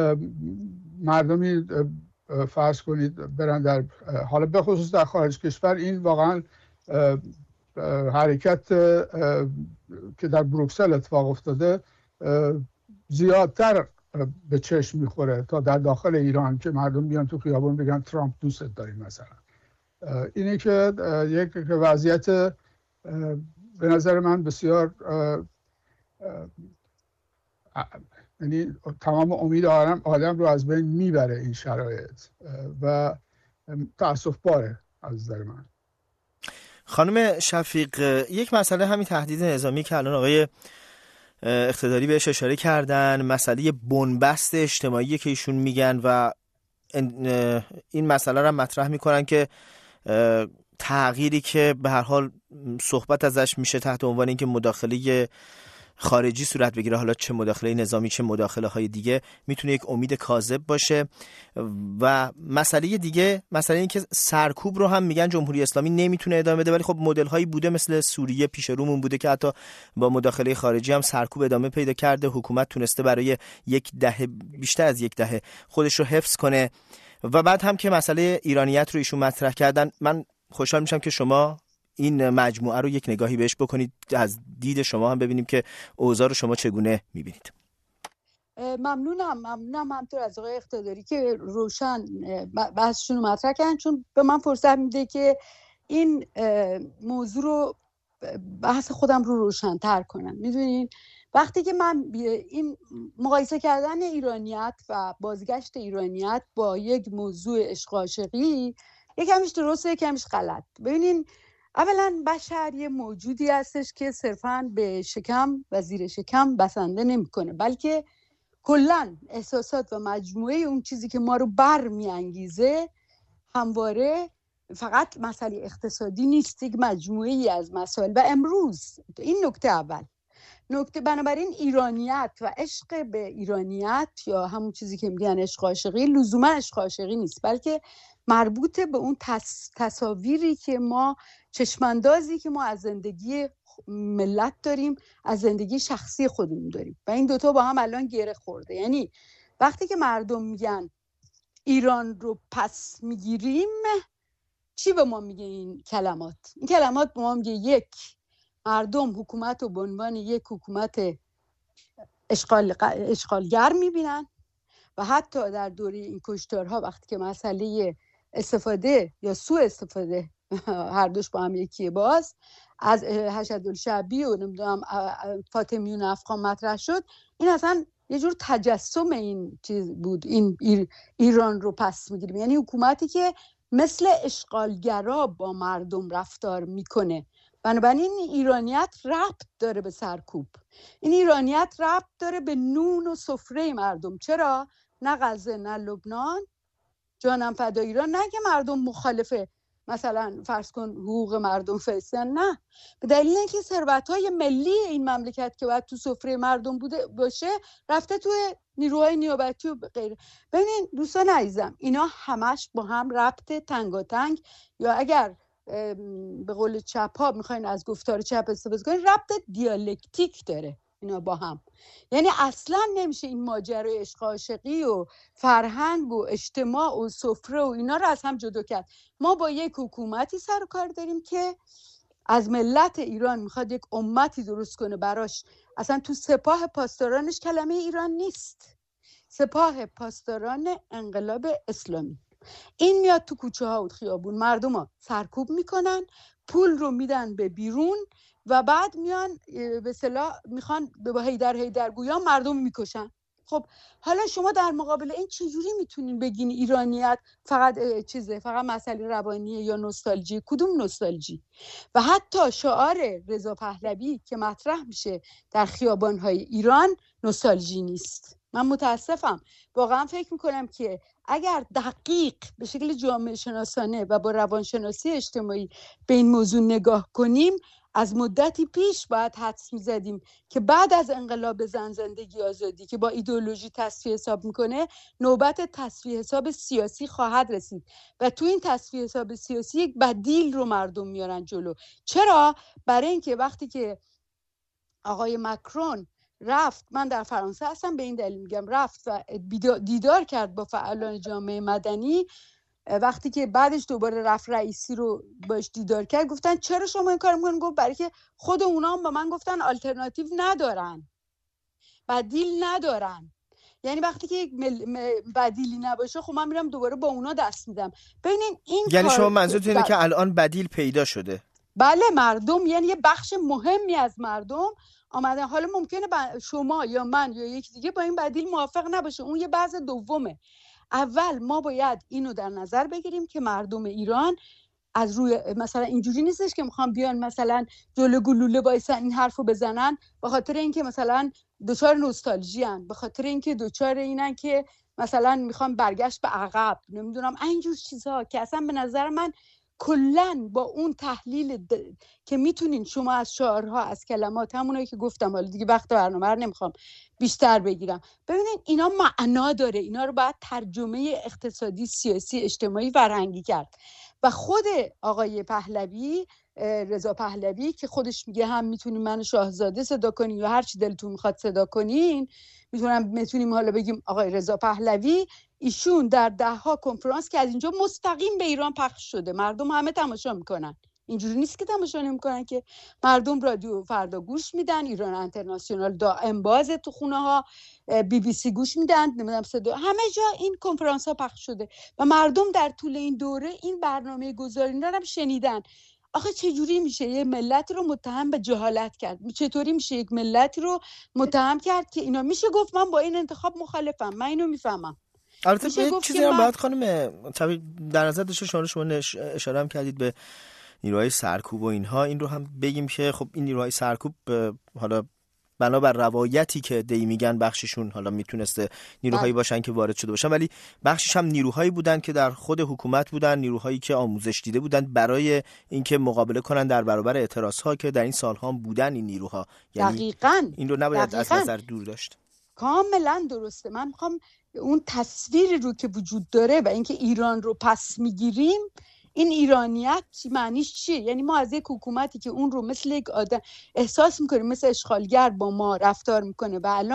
مردمی فرض کنید برن در حالا به خصوص در خارج کشور، این واقعا حرکت که در بروکسل اتفاق افتاده زیادتر به چشم میخوره تا در داخل ایران که مردم بیان تو خیابون بگن ترامپ دوست داریم مثلا. اینه که یک وضعیت به نظر من بسیار یعنی تمام امید آدم رو از بین میبره این شرایط و تأسف باره از نظر من. خانم شفیق، یک مسئله همین تهدید نظامی که الان آقای اقتداری بهش اشاره کردن، مسئله بنبست اجتماعی که ایشون میگن و این مسئله رو مطرح میکنن که تغییری که به هر حال صحبت ازش میشه تحت عنوان اینکه مداخله خارجی صورت بگیره، حالا چه مداخله نظامی چه مداخله های دیگه، میتونه یک امید کاذب باشه. و مسئله دیگه، مسئله این که سرکوب رو هم میگن جمهوری اسلامی نمیتونه ادامه بده، ولی خب مدل هایی بوده مثل سوریه پیش رومون بوده که حتی با مداخله خارجی هم سرکوب ادامه پیدا کرده، حکومت تونسته برای بیشتر از یک دهه خودش رو حفظ کنه. و بعد هم که مسئله ایرانیت رو ایشون مطرح کردن، من خوشحال میشم که شما این مجموعه رو یک نگاهی بهش بکنید، از دید شما هم ببینیم که اوضاع رو شما چگونه میبینید. ممنونم همطور از آقای اقتداری که روشن بحثشون رو مطرح کردن، چون به من فرصت میده که این موضوع رو بحث خودم رو روشن‌تر کنم. میدونین وقتی که من این مقایسه کردن ایرانیت و بازگشت ایرانیت با یک موضوع عشق و عاشقی، یکمیش درسته یکمیش غلط. ببینین اولا بشر یه موجودی هستش که صرفاً به شکم و زیر شکم بسنده نمی‌کنه، بلکه کلاً احساسات و مجموعه اون چیزی که ما رو برمی‌انگیزه همواره فقط مسئله اقتصادی نیست، یک مجموعه‌ای از مسائل. و امروز این نکته اول. نکته بنابراین ایرانیت و عشق به ایرانیت یا همون چیزی که میگن عشق عاشقی لزوما عشق عاشقی نیست، بلکه مربوط به اون تصاویری که ما، چشماندازی که ما از زندگی ملت داریم، از زندگی شخصی خودمون داریم و این دوتا با هم الان گره خورده. یعنی وقتی که مردم میگن ایران رو پس میگیریم، چی به ما میگه این کلمات؟ این کلمات به ما میگه یک، مردم حکومت رو به عنوان یک حکومت اشغالگر میبینن و حتی در دوره این کشتارها وقتی که مسئله استفاده یا سوء استفاده هر دوش با هم یکیه باز از حشدالشعبی و نمیدونم فاطمیون افغان مطرح شد، این اصلا یه جور تجسم این چیز بود، این ایران رو پس میگیریم، یعنی حکومتی که مثل اشغالگرا با مردم رفتار میکنه. بنابراین این ایرانیت ربط داره به سرکوب، این ایرانیت ربط داره به نون و سفره مردم. چرا؟ نه غزه نه لبنان، جانم فدای ایران، نه که مردم مخالفه مثلا فرض کن حقوق مردم فلسطین، نه، به دلیل اینکه ثروت‌های ملی این مملکت که باید تو سفره مردم بوده باشه رفته تو نیروهای نیابتی و غیره. ببینین دوستان عزیزم، اینا همش با هم ربط تنگاتنگ، یا اگر به قول چپ ها میخواین از گفتار چپ استفاده کنین، ربط دیالکتیک داره اینا با هم. یعنی اصلا نمیشه این ماجرای عشق عاشقی و فرهنگ و اجتماع و سفره و اینا رو از هم جدا کرد. ما با یک حکومتی سر و کار داریم که از ملت ایران میخواد یک امتی درست کنه براش. اصلا تو سپاه پاسدارانش کلمه ایران نیست، سپاه پاسداران انقلاب اسلامی. این میاد تو کوچه ها و خیابون، مردم ها سرکوب میکنن، پول رو میدن به بیرون و بعد میان به اصطلاح میخوان به هیدرگویان مردم میکشن. خب حالا شما در مقابل این چجوری میتونین بگین ایرانیت فقط فقط مسئله روانیه یا نوستالژی؟ کدوم نوستالژی؟ و حتی شعار رضا پهلوی که مطرح میشه در خیابان‌های ایران نوستالژی نیست. من متاسفم، واقعا فکر میکنم که اگر دقیق به شکل جامعه شناسانه و با روانشناسی اجتماعی به این موضوع نگاه کنیم، از مدتی پیش باید حدس میزدیم که بعد از انقلاب زن زندگی آزادی که با ایدئولوژی تصفیه حساب میکنه، نوبت تصفیه حساب سیاسی خواهد رسید و تو این تصفیه حساب سیاسی یک بدیل رو مردم میارن جلو. چرا؟ برای اینکه وقتی که آقای مکرون رفت، من در فرانسه هستم به این دلیل میگم، رفت و دیدار کرد با فعالان جامعه مدنی، وقتی که بعدش دوباره رفت رئیسی رو باش دیدار کرد، گفتن چرا شما این کار میکنن؟ گفت برای که خود اونا هم با من گفتن آلترناتیو ندارن، بدیل ندارن. یعنی وقتی که یک بدیلی نباشه، خب من میرم دوباره با اونا دست میدم. ببینین این یعنی شما منظورتون اینه که الان بدیل پیدا شده؟ بله، مردم، یعنی یه بخش مهمی از مردم آمدن. حالا ممکنه شما یا من یا یکی دیگه با این بدیل موافق نباشه، اون یه بحث دومه. اول ما باید اینو در نظر بگیریم که مردم ایران از روی مثلا اینجوری نیستش که میخوام بیان مثلا جلو گلوله وایسن این حرفو بزنن به خاطر اینکه مثلا دوچار نوستالژی ان، به خاطر اینکه دوچار اینن که مثلا میخوام برگشت به عقب، نمیدونم اینجور چیزها که اصلا به نظر من کلن با اون تحلیل که میتونین شما از شعارها، از کلمات، همونایی که گفتم، حالا دیگه وقت برنامه رو نمیخوام بیشتر بگیرم، ببینین اینا معنا داره، اینا رو باید ترجمه اقتصادی، سیاسی، اجتماعی، فرهنگی کرد. و خود آقای پهلوی، رضا پهلوی، که خودش میگه هم میتونیم منو شاهزاده صدا کنین یا هر چی دلتون میخواد صدا کنین، میتونیم حالا بگیم آقای رضا پهلوی، ایشون در 10 کنفرانس که از اینجا مستقیم به ایران پخش شده، مردم همه تماشا میکنن، اینجوری نیست که تماشا نمیکنن، که مردم رادیو فردا گوش میدن، ایران اینترنشنال دائم بازه تو خونه ها، BBC گوش میدن، نمیدونم صدا، همه جا این کنفرانس ها پخش شده و مردم در طول این دوره این برنامه گذاری رو هم شنیدن. آخه چجوری میشه یه ملت رو متهم به جهالت کرد؟ چطوری میشه یک ملت رو متهم کرد که اینا، میشه گفت من با این انتخاب مخالفم، من اینو میفهمم. البته چیزی هم باید خانم در نظر داشته، شما اشاره هم کردید به نیروهای سرکوب و اینها، این رو هم بگیم که خب این نیروهای سرکوب حالا بنابر روایتی که دی میگن بخششون حالا میتونسته نیروهایی باشن که وارد شده باشن، ولی بخشش هم نیروهایی بودن که در خود حکومت بودن، نیروهایی که آموزش دیده بودن برای اینکه مقابله کنن در برابر اعتراضها که در این سالها بودن این نیروها. یعنی دقیقاً این رو نباید از نظر دور داشت. کاملا درسته. من میخوام اون تصویری رو که وجود داره و اینکه ایران رو پس میگیریم، این ایرانیت معنیش چیه؟ یعنی ما از یک حکومتی که اون رو مثل یک آدم احساس میکنیم مثل اشغالگر با ما رفتار میکنه و الان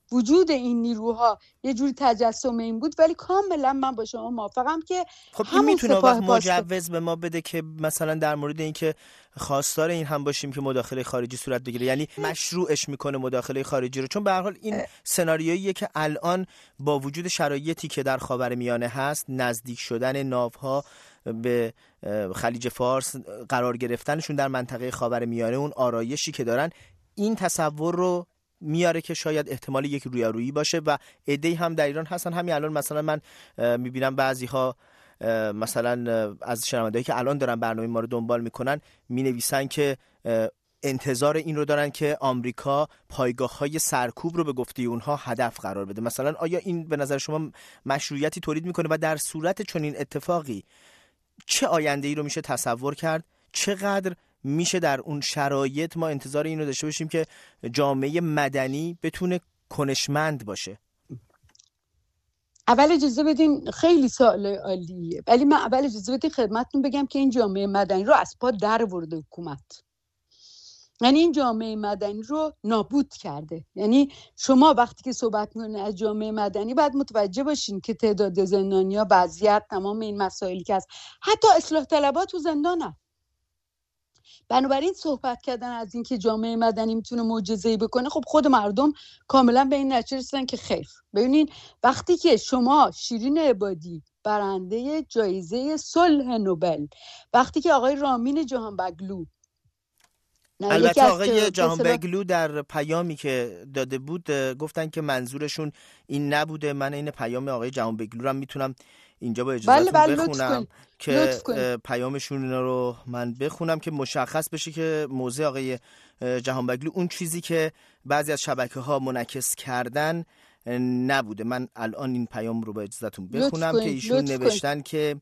وجود این نیروها یه جوری تجسم این بود. ولی کاملا من با شما موافقم که خب این میتونه وقت مجوز به ما بده که مثلا در مورد اینکه خواستار این هم باشیم که مداخله خارجی صورت بگیره، یعنی مشروعش میکنه مداخله خارجی رو، چون به هر حال این سناریوییه که الان با وجود شرایطی که در خاورمیانه هست، نزدیک شدن ناوها به خلیج فارس، قرار گرفتنشون در منطقه خاورمیانه، اون آرایشی که دارن، این تصور رو میاره که شاید احتمال یک رویارویی باشه. و عده‌ای هم در ایران هستن، همین الان مثلا من میبینم بعضی ها مثلا از شنوندهایی که الان دارن برنامه ما رو دنبال میکنن مینویسن که انتظار این رو دارن که آمریکا پایگاه‌های سرکوب رو به گفته اونها هدف قرار بده. مثلا آیا این به نظر شما مشروعیتی تولید میکنه و در صورت چنین اتفاقی چه آینده‌ای رو میشه تصور کرد؟ چقدر میشه در اون شرایط ما انتظار این رو داشته باشیم که جامعه مدنی بتونه کنشمند باشه؟ اول اجازه بدین، خیلی سوال عالیه، ولی من اول اجازه بدین خدمتتون بگم که این جامعه مدنی رو از پا در آورده حکومت. یعنی این جامعه مدنی رو نابود کرده. یعنی شما وقتی که صحبت می‌کنید از جامعه مدنی باید متوجه باشین که تعداد زندانی‌ها، وضعیت، تمام این مسائلی که هست، حتی اصلاح طلبات تو زندانن. بنابراین صحبت کردن از این که جامعه مدنی میتونه معجزه‌ای بکنه، خب خود مردم کاملا به این نتیجه رسیدن که خیر. ببینین وقتی که شما شیرین عبادی برنده جایزه صلح نوبل، وقتی که آقای رامین جهانبگلو، البته آقای جهانبگلو در پیامی که داده بود گفتن که منظورشون این نبوده. من این پیام آقای جهانبگلو رو میتونم اینجا با اجازهتون بخونم که پیامشون رو من بخونم که مشخص بشه که موضع آقای جهانبگلو اون چیزی که بعضی از شبکه‌ها منعکس کردن نبوده. من الان این پیام رو با اجازهتون بخونم که ایشون نوشتن که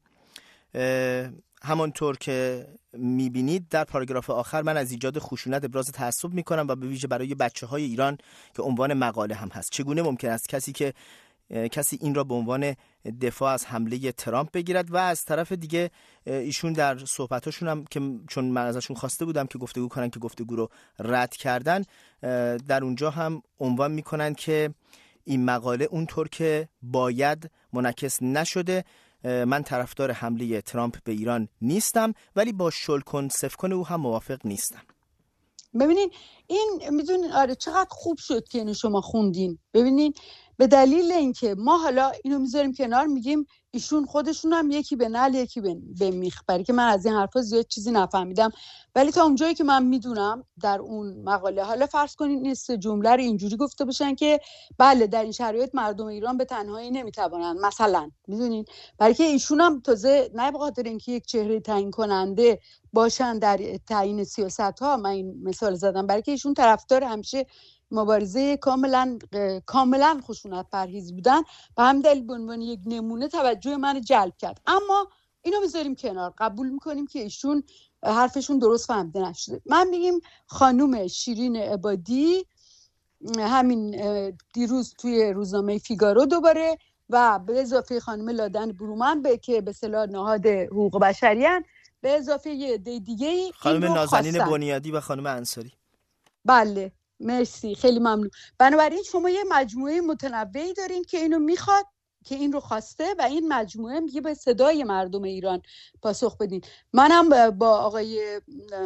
همانطور که میبینید در پاراگراف آخر من از ایجاد خشونت ابراز تعصب میکنم و به ویژه برای بچه‌های ایران که عنوان مقاله هم هست. چگونه ممکن است کسی این را به عنوان دفاع از حمله ترامپ بگیرد؟ و از طرف دیگه ایشون در صحبتاشون هم که چون من ازشون خواسته بودم که گفتگو کنن که گفتگو رو رد کردن، در اونجا هم عنوان میکنن که این مقاله اونطور که باید منعکس نشده. من طرفدار حمله ترامپ به ایران نیستم، ولی با شلکن سفکن او هم موافق نیستم. ببینین این میدونین آره چقدر خوب شد که اینو شما خوندین. ببینین به دلیل اینکه ما حالا اینو میذاریم کنار، میگیم ایشون خودشون هم یکی به نعل یکی به میخ، برای که من از این حرفا زیاد چیزی نفهمیدم، ولی تا اونجایی که من میدونم در اون مقاله، حالا فرض کنین نیست جمله رو اینجوری گفته باشن که بله در این شرایط مردم ایران به تنهایی نمیتوانند مثلا، میدونین، برای که ایشون هم تازه نه به خاطر اینکه یک چهره تعیین کننده باشن در تعیین سیاست ها، من این مثال زدم، برای که ایشون طرفدار همیشه مبارزه کاملا خشونت پرهیز بودن، به هم دلیل به عنوان یک نمونه توجه من جلب کرد. اما اینو بذاریم کنار، قبول میکنیم که ایشون حرفشون درست فهمیده نشده. من میگیم خانم شیرین عبادی همین دیروز توی روزنامه فیگارو دوباره و به اضافه خانم لادن برومن که به اصطلاح نهاد حقوق بشریان، به اضافه یه دیگه خانم نازنین بنیادی و خانم انصاری. بله مرسی، خیلی ممنون. بنابراین شما یه مجموعه متنوعی دارین که اینو میخواد، که این رو خواسته، و این مجموعه میگه به صدای مردم ایران پاسخ بدین. منم با آقای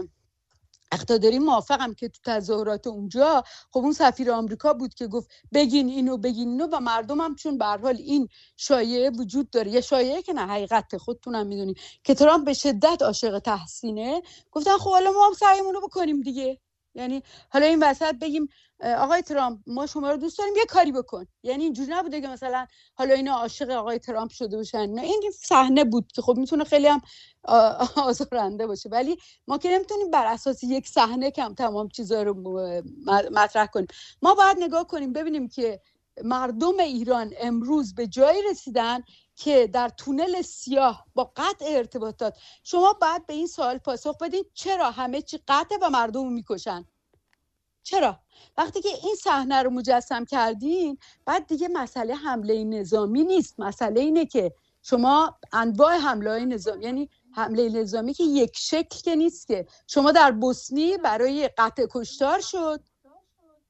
اقتداری موافقم که تو تظاهرات اونجا خب اون سفیر آمریکا بود که گفت بگین اینو بگین اینو، و مردم هم چون به هر حال این شایعه وجود داره، یه شایعه که نه حقیقت خودتونم میدونین که ترامپ به شدت عاشق تحسینه، گفتن خب حالا ما هم سعیمون رو بکنیم دیگه. یعنی حالا این وسط بگیم آقای ترامپ ما شما رو دوست داریم یه کاری بکن، یعنی اینجوری نبوده که مثلا حالا اینا عاشق آقای ترامپ شده باشن، نه، این صحنه بود که خب میتونه خیلی هم آزارنده باشه، ولی ما که نمیتونیم بر اساس یک صحنه کم تمام چیزا رو مطرح کنیم. ما باید نگاه کنیم ببینیم که مردم ایران امروز به جایی رسیدن که در تونل سیاه با قطع ارتباطات شما باید به این سوال پاسخ بدین چرا همه چی قطعه و مردم رو میکشن؟ چرا؟ وقتی که این صحنه رو مجسم کردین، بعد دیگه مسئله حمله نظامی نیست، مسئله اینه که شما انواع حمله نظامی، یعنی حمله نظامی که یک شکل که نیست، که شما در بوسنی برای قطع کشتار شد،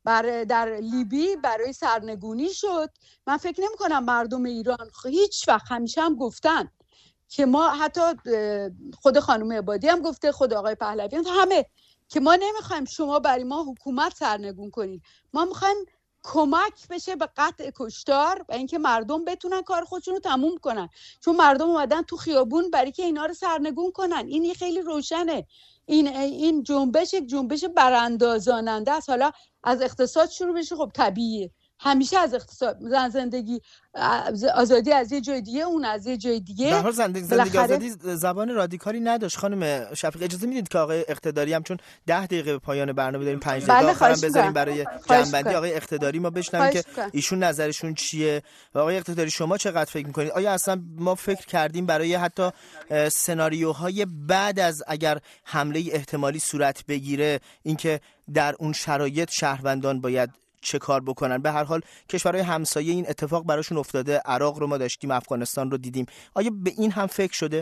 در لیبی برای سرنگونی شد. من فکر نمی کنم مردم ایران هیچ وقت، همیشه هم گفتن که ما، حتی خود خانم عبادی هم گفته، خود آقای پهلوی هم، همه، که ما نمیخوایم شما برای ما حکومت سرنگون کنید، ما میخوایم کمک بشه به قطع کشتار و اینکه مردم بتونن کار خودشون رو تموم کنن، چون مردم اومدن تو خیابون برای که اینا رو سرنگون کنن. این خیلی روشنه. این جنبش یک جنبش براندازاننده است. حالا از اقتصاد شروع بشه، خب طبیعیه، همیشه از اقتصاد، زندگی آزادی از یه جای دیگه، اون از یه جای دیگه. در حال زندگی آزادی زبان رادیکالی نداشت. خانم شفیق اجازه میدید که آقای اقتداری هم، چون 10 دقیقه به پایان برنامه داریم، 5 دقیقه آخرام بذاریم برای جنبندی آقای اقتداری، ما بشنویم که ایشون نظرشون چیه. و آقای اقتداری شما چقدر فکر میکنید؟ آیا اصلا ما فکر کردیم برای حتی سناریوهای بعد از اگر حمله احتمالی صورت بگیره، اینکه در اون شرایط شهروندان باید چه کار بکنن؟ به هر حال کشورهای همسایه این اتفاق براشون افتاده، عراق رو ما داشتیم، افغانستان رو دیدیم. آیا به این هم فکر شده؟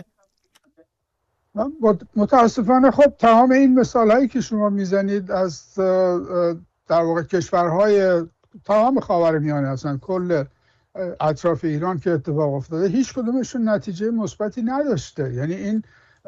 متاسفانه خب تمام این مثالهایی که شما میزنید از در واقع کشورهای تمام خاورمیانه، اصلا کل اطراف ایران که اتفاق افتاده، هیچ کدومشون نتیجه مثبتی نداشته. یعنی این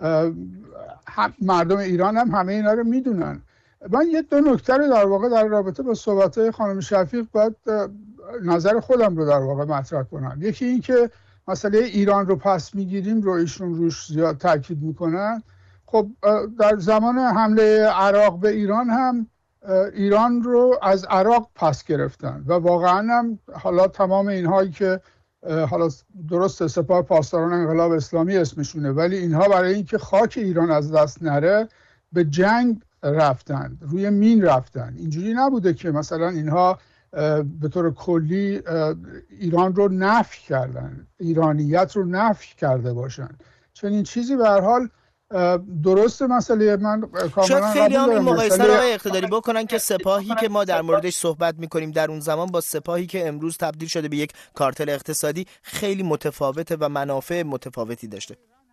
مردم ایران هم همه اینا رو میدونن. من یه دو نکته رو در واقع در رابطه با صحبت خانم شفیق باید نظر خودم رو در واقع مطرح کنم. یکی این که مسئله ایران رو پس میگیریم رو ایشون روش زیاد تاکید میکنن. خب در زمان حمله عراق به ایران هم ایران رو از عراق پس گرفتن و واقعا هم حالا تمام اینهایی که حالا درست سپاه پاسداران انقلاب اسلامی اسمشونه، ولی اینها برای اینکه خاک ایران از دست نره به جنگ رفتن، روی مین رفتن. اینجوری نبوده که مثلا اینها به طور کلی ایران رو نفی کردن، ایرانیت رو نفی کرده باشن. چنین چیزی به هر حال درسته. مسئله من کاملا شاید خیلی هم این مقایسه رو اقتداری بکنن که سپاهی که ما در موردش صحبت میکنیم در اون زمان با سپاهی که امروز تبدیل شده به یک کارتل اقتصادی خیلی متفاوته و منافع متفاوتی داشته.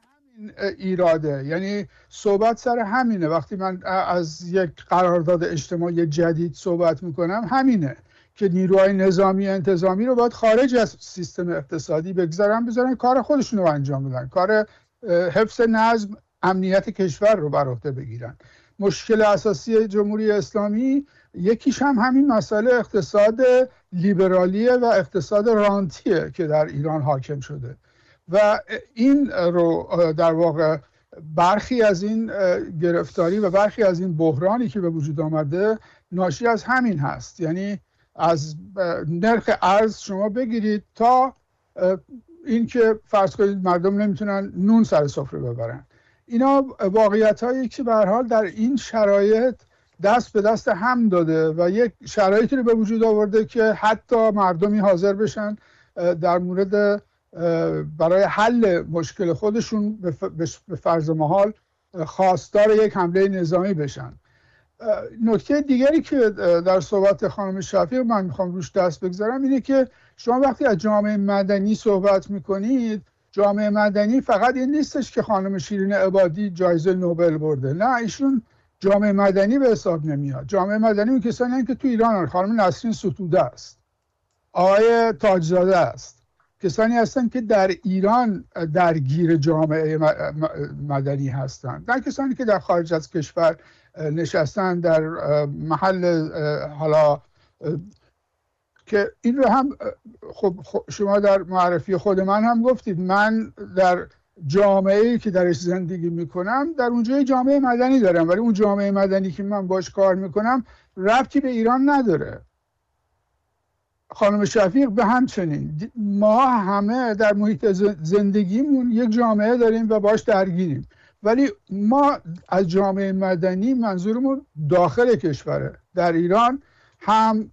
ایراده، یعنی صحبت سر همینه. وقتی من از یک قرارداد اجتماعی جدید صحبت میکنم، همینه که نیروهای نظامی انتظامی رو باید خارج از سیستم اقتصادی بذارن کار خودشون رو انجام بدن، کار حفظ نظم، امنیت کشور رو بر عهده بگیرن. مشکل اساسی جمهوری اسلامی یکیش هم همین مسئله اقتصاد لیبرالیه و اقتصاد رانتیه که در ایران حاکم شده و این رو در واقع برخی از این گرفتاری و برخی از این بحرانی که به وجود آمده ناشی از همین هست. یعنی از نرخ ارز شما بگیرید تا این که فرض کنید مردم نمیتونن نون سر سفره ببرن. اینا واقعیت هایی که به هر حال در این شرایط دست به دست هم داده و یک شرایطی رو به وجود آورده که حتی مردمی حاضر بشن در مورد برای حل مشکل خودشون به فرض محال خواستار یک حمله نظامی بشن. نکته دیگری که در صحبت خانم شفیق من میخوام روش دست بگذارم اینه که شما وقتی از جامعه مدنی صحبت میکنید، جامعه مدنی فقط این نیستش که خانم شیرین عبادی جایزه نوبل برده، نه، ایشون جامعه مدنی به حساب نمیاد. جامعه مدنی اون کسانی هستند که تو ایران، خانم نسرین ستوده است، آقای تاجزاده است، کسانی هستند که در ایران درگیر جامعه مدنی هستند، نه کسانی که در خارج از کشور نشستن در محل حالا که این رو هم خب شما در معرفی خود من هم گفتید. من در جامعه‌ای که درش زندگی میکنم در اونجای جامعه مدنی دارم، ولی اون جامعه مدنی که من باش کار میکنم ربطی به ایران نداره. خانم شفیق به همچنین. ما همه در محیط زندگیمون یک جامعه داریم و باش درگیریم، ولی ما از جامعه مدنی منظورمون داخل کشوره. در ایران هم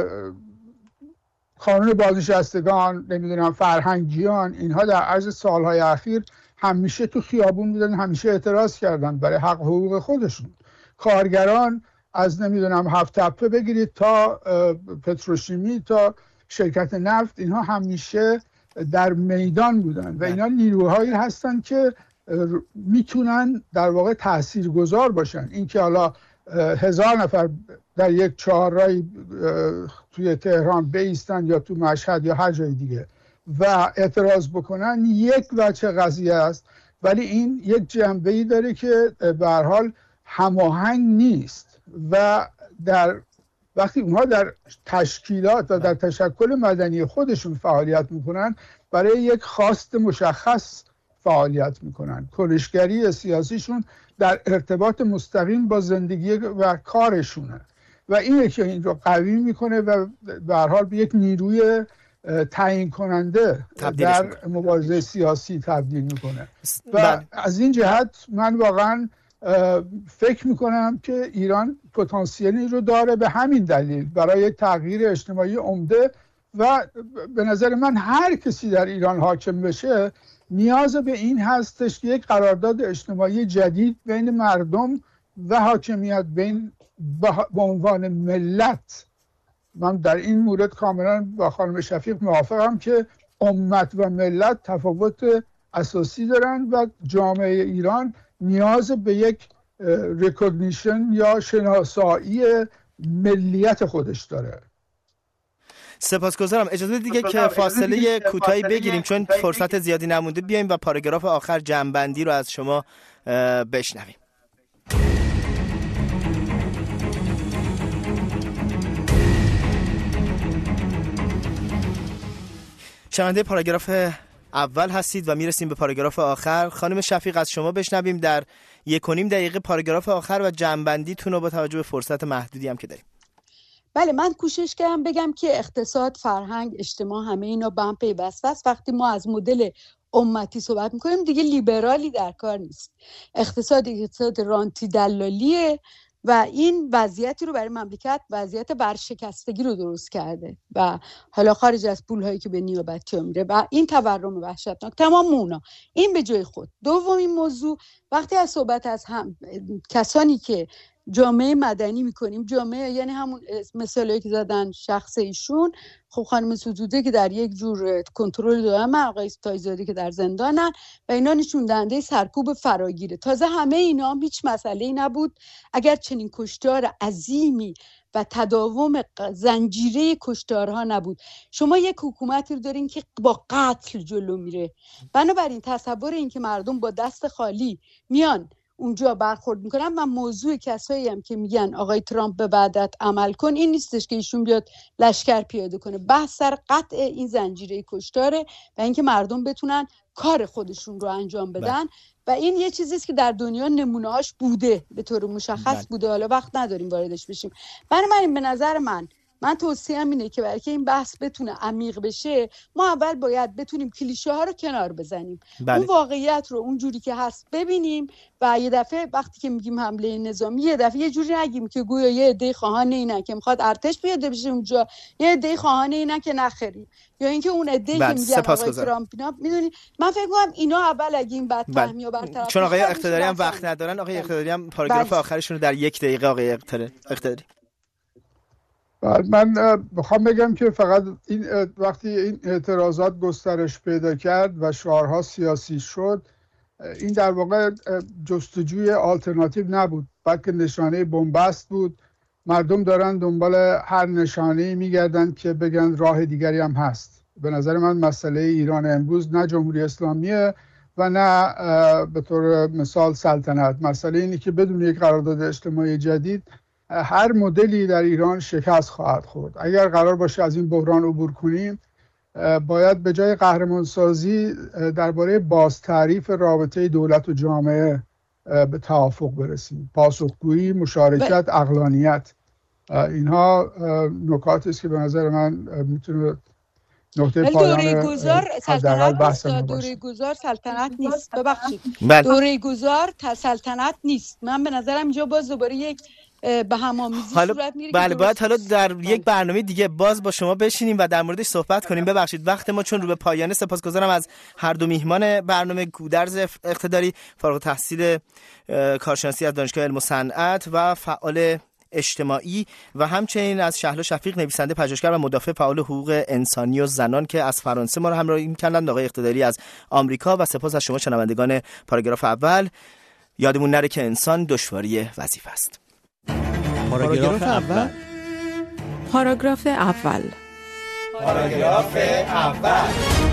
کانون بازنشستگان، نمیدونم فرهنگیان، اینها در عرض سالهای اخیر همیشه تو خیابون بودن، همیشه اعتراض کردن برای حق حقوق خودشون. کارگران از نمیدونم هفت تپه بگیرید تا پتروشیمی تا شرکت نفت، اینها همیشه در میدان بودن و اینا نیروهایی هستن که میتونن در واقع تاثیرگذار باشن. این که حالا 1000 نفر در یک چهارراهی توی تهران بایستن یا تو مشهد یا هر جای دیگه و اعتراض بکنن یک وجه قضیه است، ولی این یک جنبه‌ای داره که به هر حال هماهنگ نیست و وقتی اونها در تشکیلات و در تشکل مدنی خودشون فعالیت میکنن برای یک خواست مشخص فعالیت میکنن. کنشگری سیاسیشون در ارتباط مستقیم با زندگی و کارشونه و اینه که این رو قوی میکنه و به هر حال به یک نیروی تعیین کننده در مبارزه سیاسی تبدیل میکنه و از این جهت من واقعا فکر میکنم که ایران پتانسیلی رو داره به همین دلیل برای تغییر اجتماعی عمده و به نظر من هر کسی در ایران حاکم بشه نیاز به این هستش که یک قرارداد اجتماعی جدید بین مردم و حاکمیت به عنوان ملت. من در این مورد کاملا با خانم شفیق موافقم که امت و ملت تفاوت اساسی دارن و جامعه ایران نیاز به یک ریکگنیشن یا شناسایی ملیت خودش داره. سپاسگزارم. اجازه دیگه که فاصله کوتاهی بگیریم چون فرصت زیادی نمونده، بیایم و پاراگراف آخر جمع‌بندی رو از شما بشنویم. شنونده پاراگراف اول هستید و میرسیم به پاراگراف آخر. خانم شفیق از شما بشنویم در 1.5 دقیقه پاراگراف آخر و جمع‌بندیتون رو با توجه به فرصت محدودی هم که داریم. بله، من کوشش کردم بگم که اقتصاد، فرهنگ، اجتماع همه اینا به هم پیوسته است. وقتی ما از مدل امتی صحبت میکنیم دیگه لیبرالی در کار نیست. اقتصاد رانتی دلالیه و این وضعیتی رو برای مملکت وضعیت ورشکستگی رو درست کرده و حالا خارج از پولهایی که به نیابتی ها میره و این تورم وحشتناک. تمام اونا این به جای خود. دومین موضوع، وقتی از صحبت از کسانی که جامعه مدنی میکنیم، جامعه یعنی همون مثالی که زدن شخص ایشون، خب خانم ستوده که در یک جور کنترل دائم، آقای تایزادی که در زندانن و اینا نشون دهنده سرکوب فراگیره. تازه همه اینا هیچ مسئله‌ای نبود اگر چنین کشتار عظیمی و تداوم زنجیره کشتارها نبود. شما یک حکومتی رو دارین که با قتل جلو میره. بنابراین تصور این که مردم با دست خالی میان اونجا برخورد میکنن و موضوع کسایی هم که میگن آقای ترامپ به وعدت عمل کن این نیستش که ایشون بیاد لشکر پیاده کنه. بحث سر قطع این زنجیره کشتاره و اینکه مردم بتونن کار خودشون رو انجام بدن و این یه چیزی است که در دنیا نمونه‌هاش بوده، به طور مشخص بوده. حالا وقت نداریم واردش بشیم. بنابراین به نظر من توصیه‌ام اینه که برای که این بحث بتونه عمیق بشه ما اول باید بتونیم کلیشه ها رو کنار بزنیم. اون واقعیت رو اون جوری که هست ببینیم و یه دفعه وقتی که میگیم حمله نظامی یه دفعه یه جوری نگیم که گویا یه عده خواهان اینن که میخواد ارتش بیاد بشه اونجا، یه عده خواهان اینن که نخریم، یا اینکه اون عده که میگن آقای ترامپ اینا. میدونید من فکر می‌کنم اینا اول اگه این بدفهمی رو برطرف، چون آقای اقتداری هم وقت ندارن، آقای اقتداری هم پاراگراف آخرشون رو در 1 دقیقه آقای اقتداری. من بخوام بگم که فقط این وقتی این اعتراضات گسترش پیدا کرد و شعارها سیاسی شد، این در واقع جستجوی آلترناتیو نبود، بلکه نشانه بنبست بود. مردم دارن دنبال هر نشانه‌ای میگردن که بگن راه دیگری هم هست. به نظر من مسئله ایران امروز نه جمهوری اسلامیه و نه به طور مثال سلطنت. مسئله اینه که بدون یک قرارداد اجتماعی جدید هر مدلی در ایران شکست خواهد خورد. اگر قرار باشه از این بحران عبور کنیم باید به جای قهرمانسازی درباره بازتعریف رابطه دولت و جامعه به توافق برسیم. پاسخگویی، مشارکت، عقلانیت، اینها نکاتی است که به نظر من میتونه نقطه پایان دوره گذار سلطنت نیست. ببخشید، دوره گذار سلطنت نیست. من به نظرم اینجا باز دوباره یک به همامیزی صورت میره. بله، باید حالا در یک برنامه دیگه باز با شما بشینیم و در موردش صحبت کنیم. ببخشید وقت ما چون رو به پایانه. سپاسگزارم از هر دو میهمان برنامه، گودرز اقتداری فارغ التحصیل کارشناسی از دانشگاه علم و صنعت و فعال اجتماعی و همچنین از شهلا شفیق، نویسنده، پژوهشگر و مدافع فعال حقوق انسانی و زنان که از فرانسه ما رو همراهی می‌کردند، آقای اقتداری از آمریکا. و سپاس از شما شنوندگان پاراگراف اول. یادمون نره که انسان دشواری وظیفه است. پاراگراف اول. پاراگراف اول. پاراگراف اول.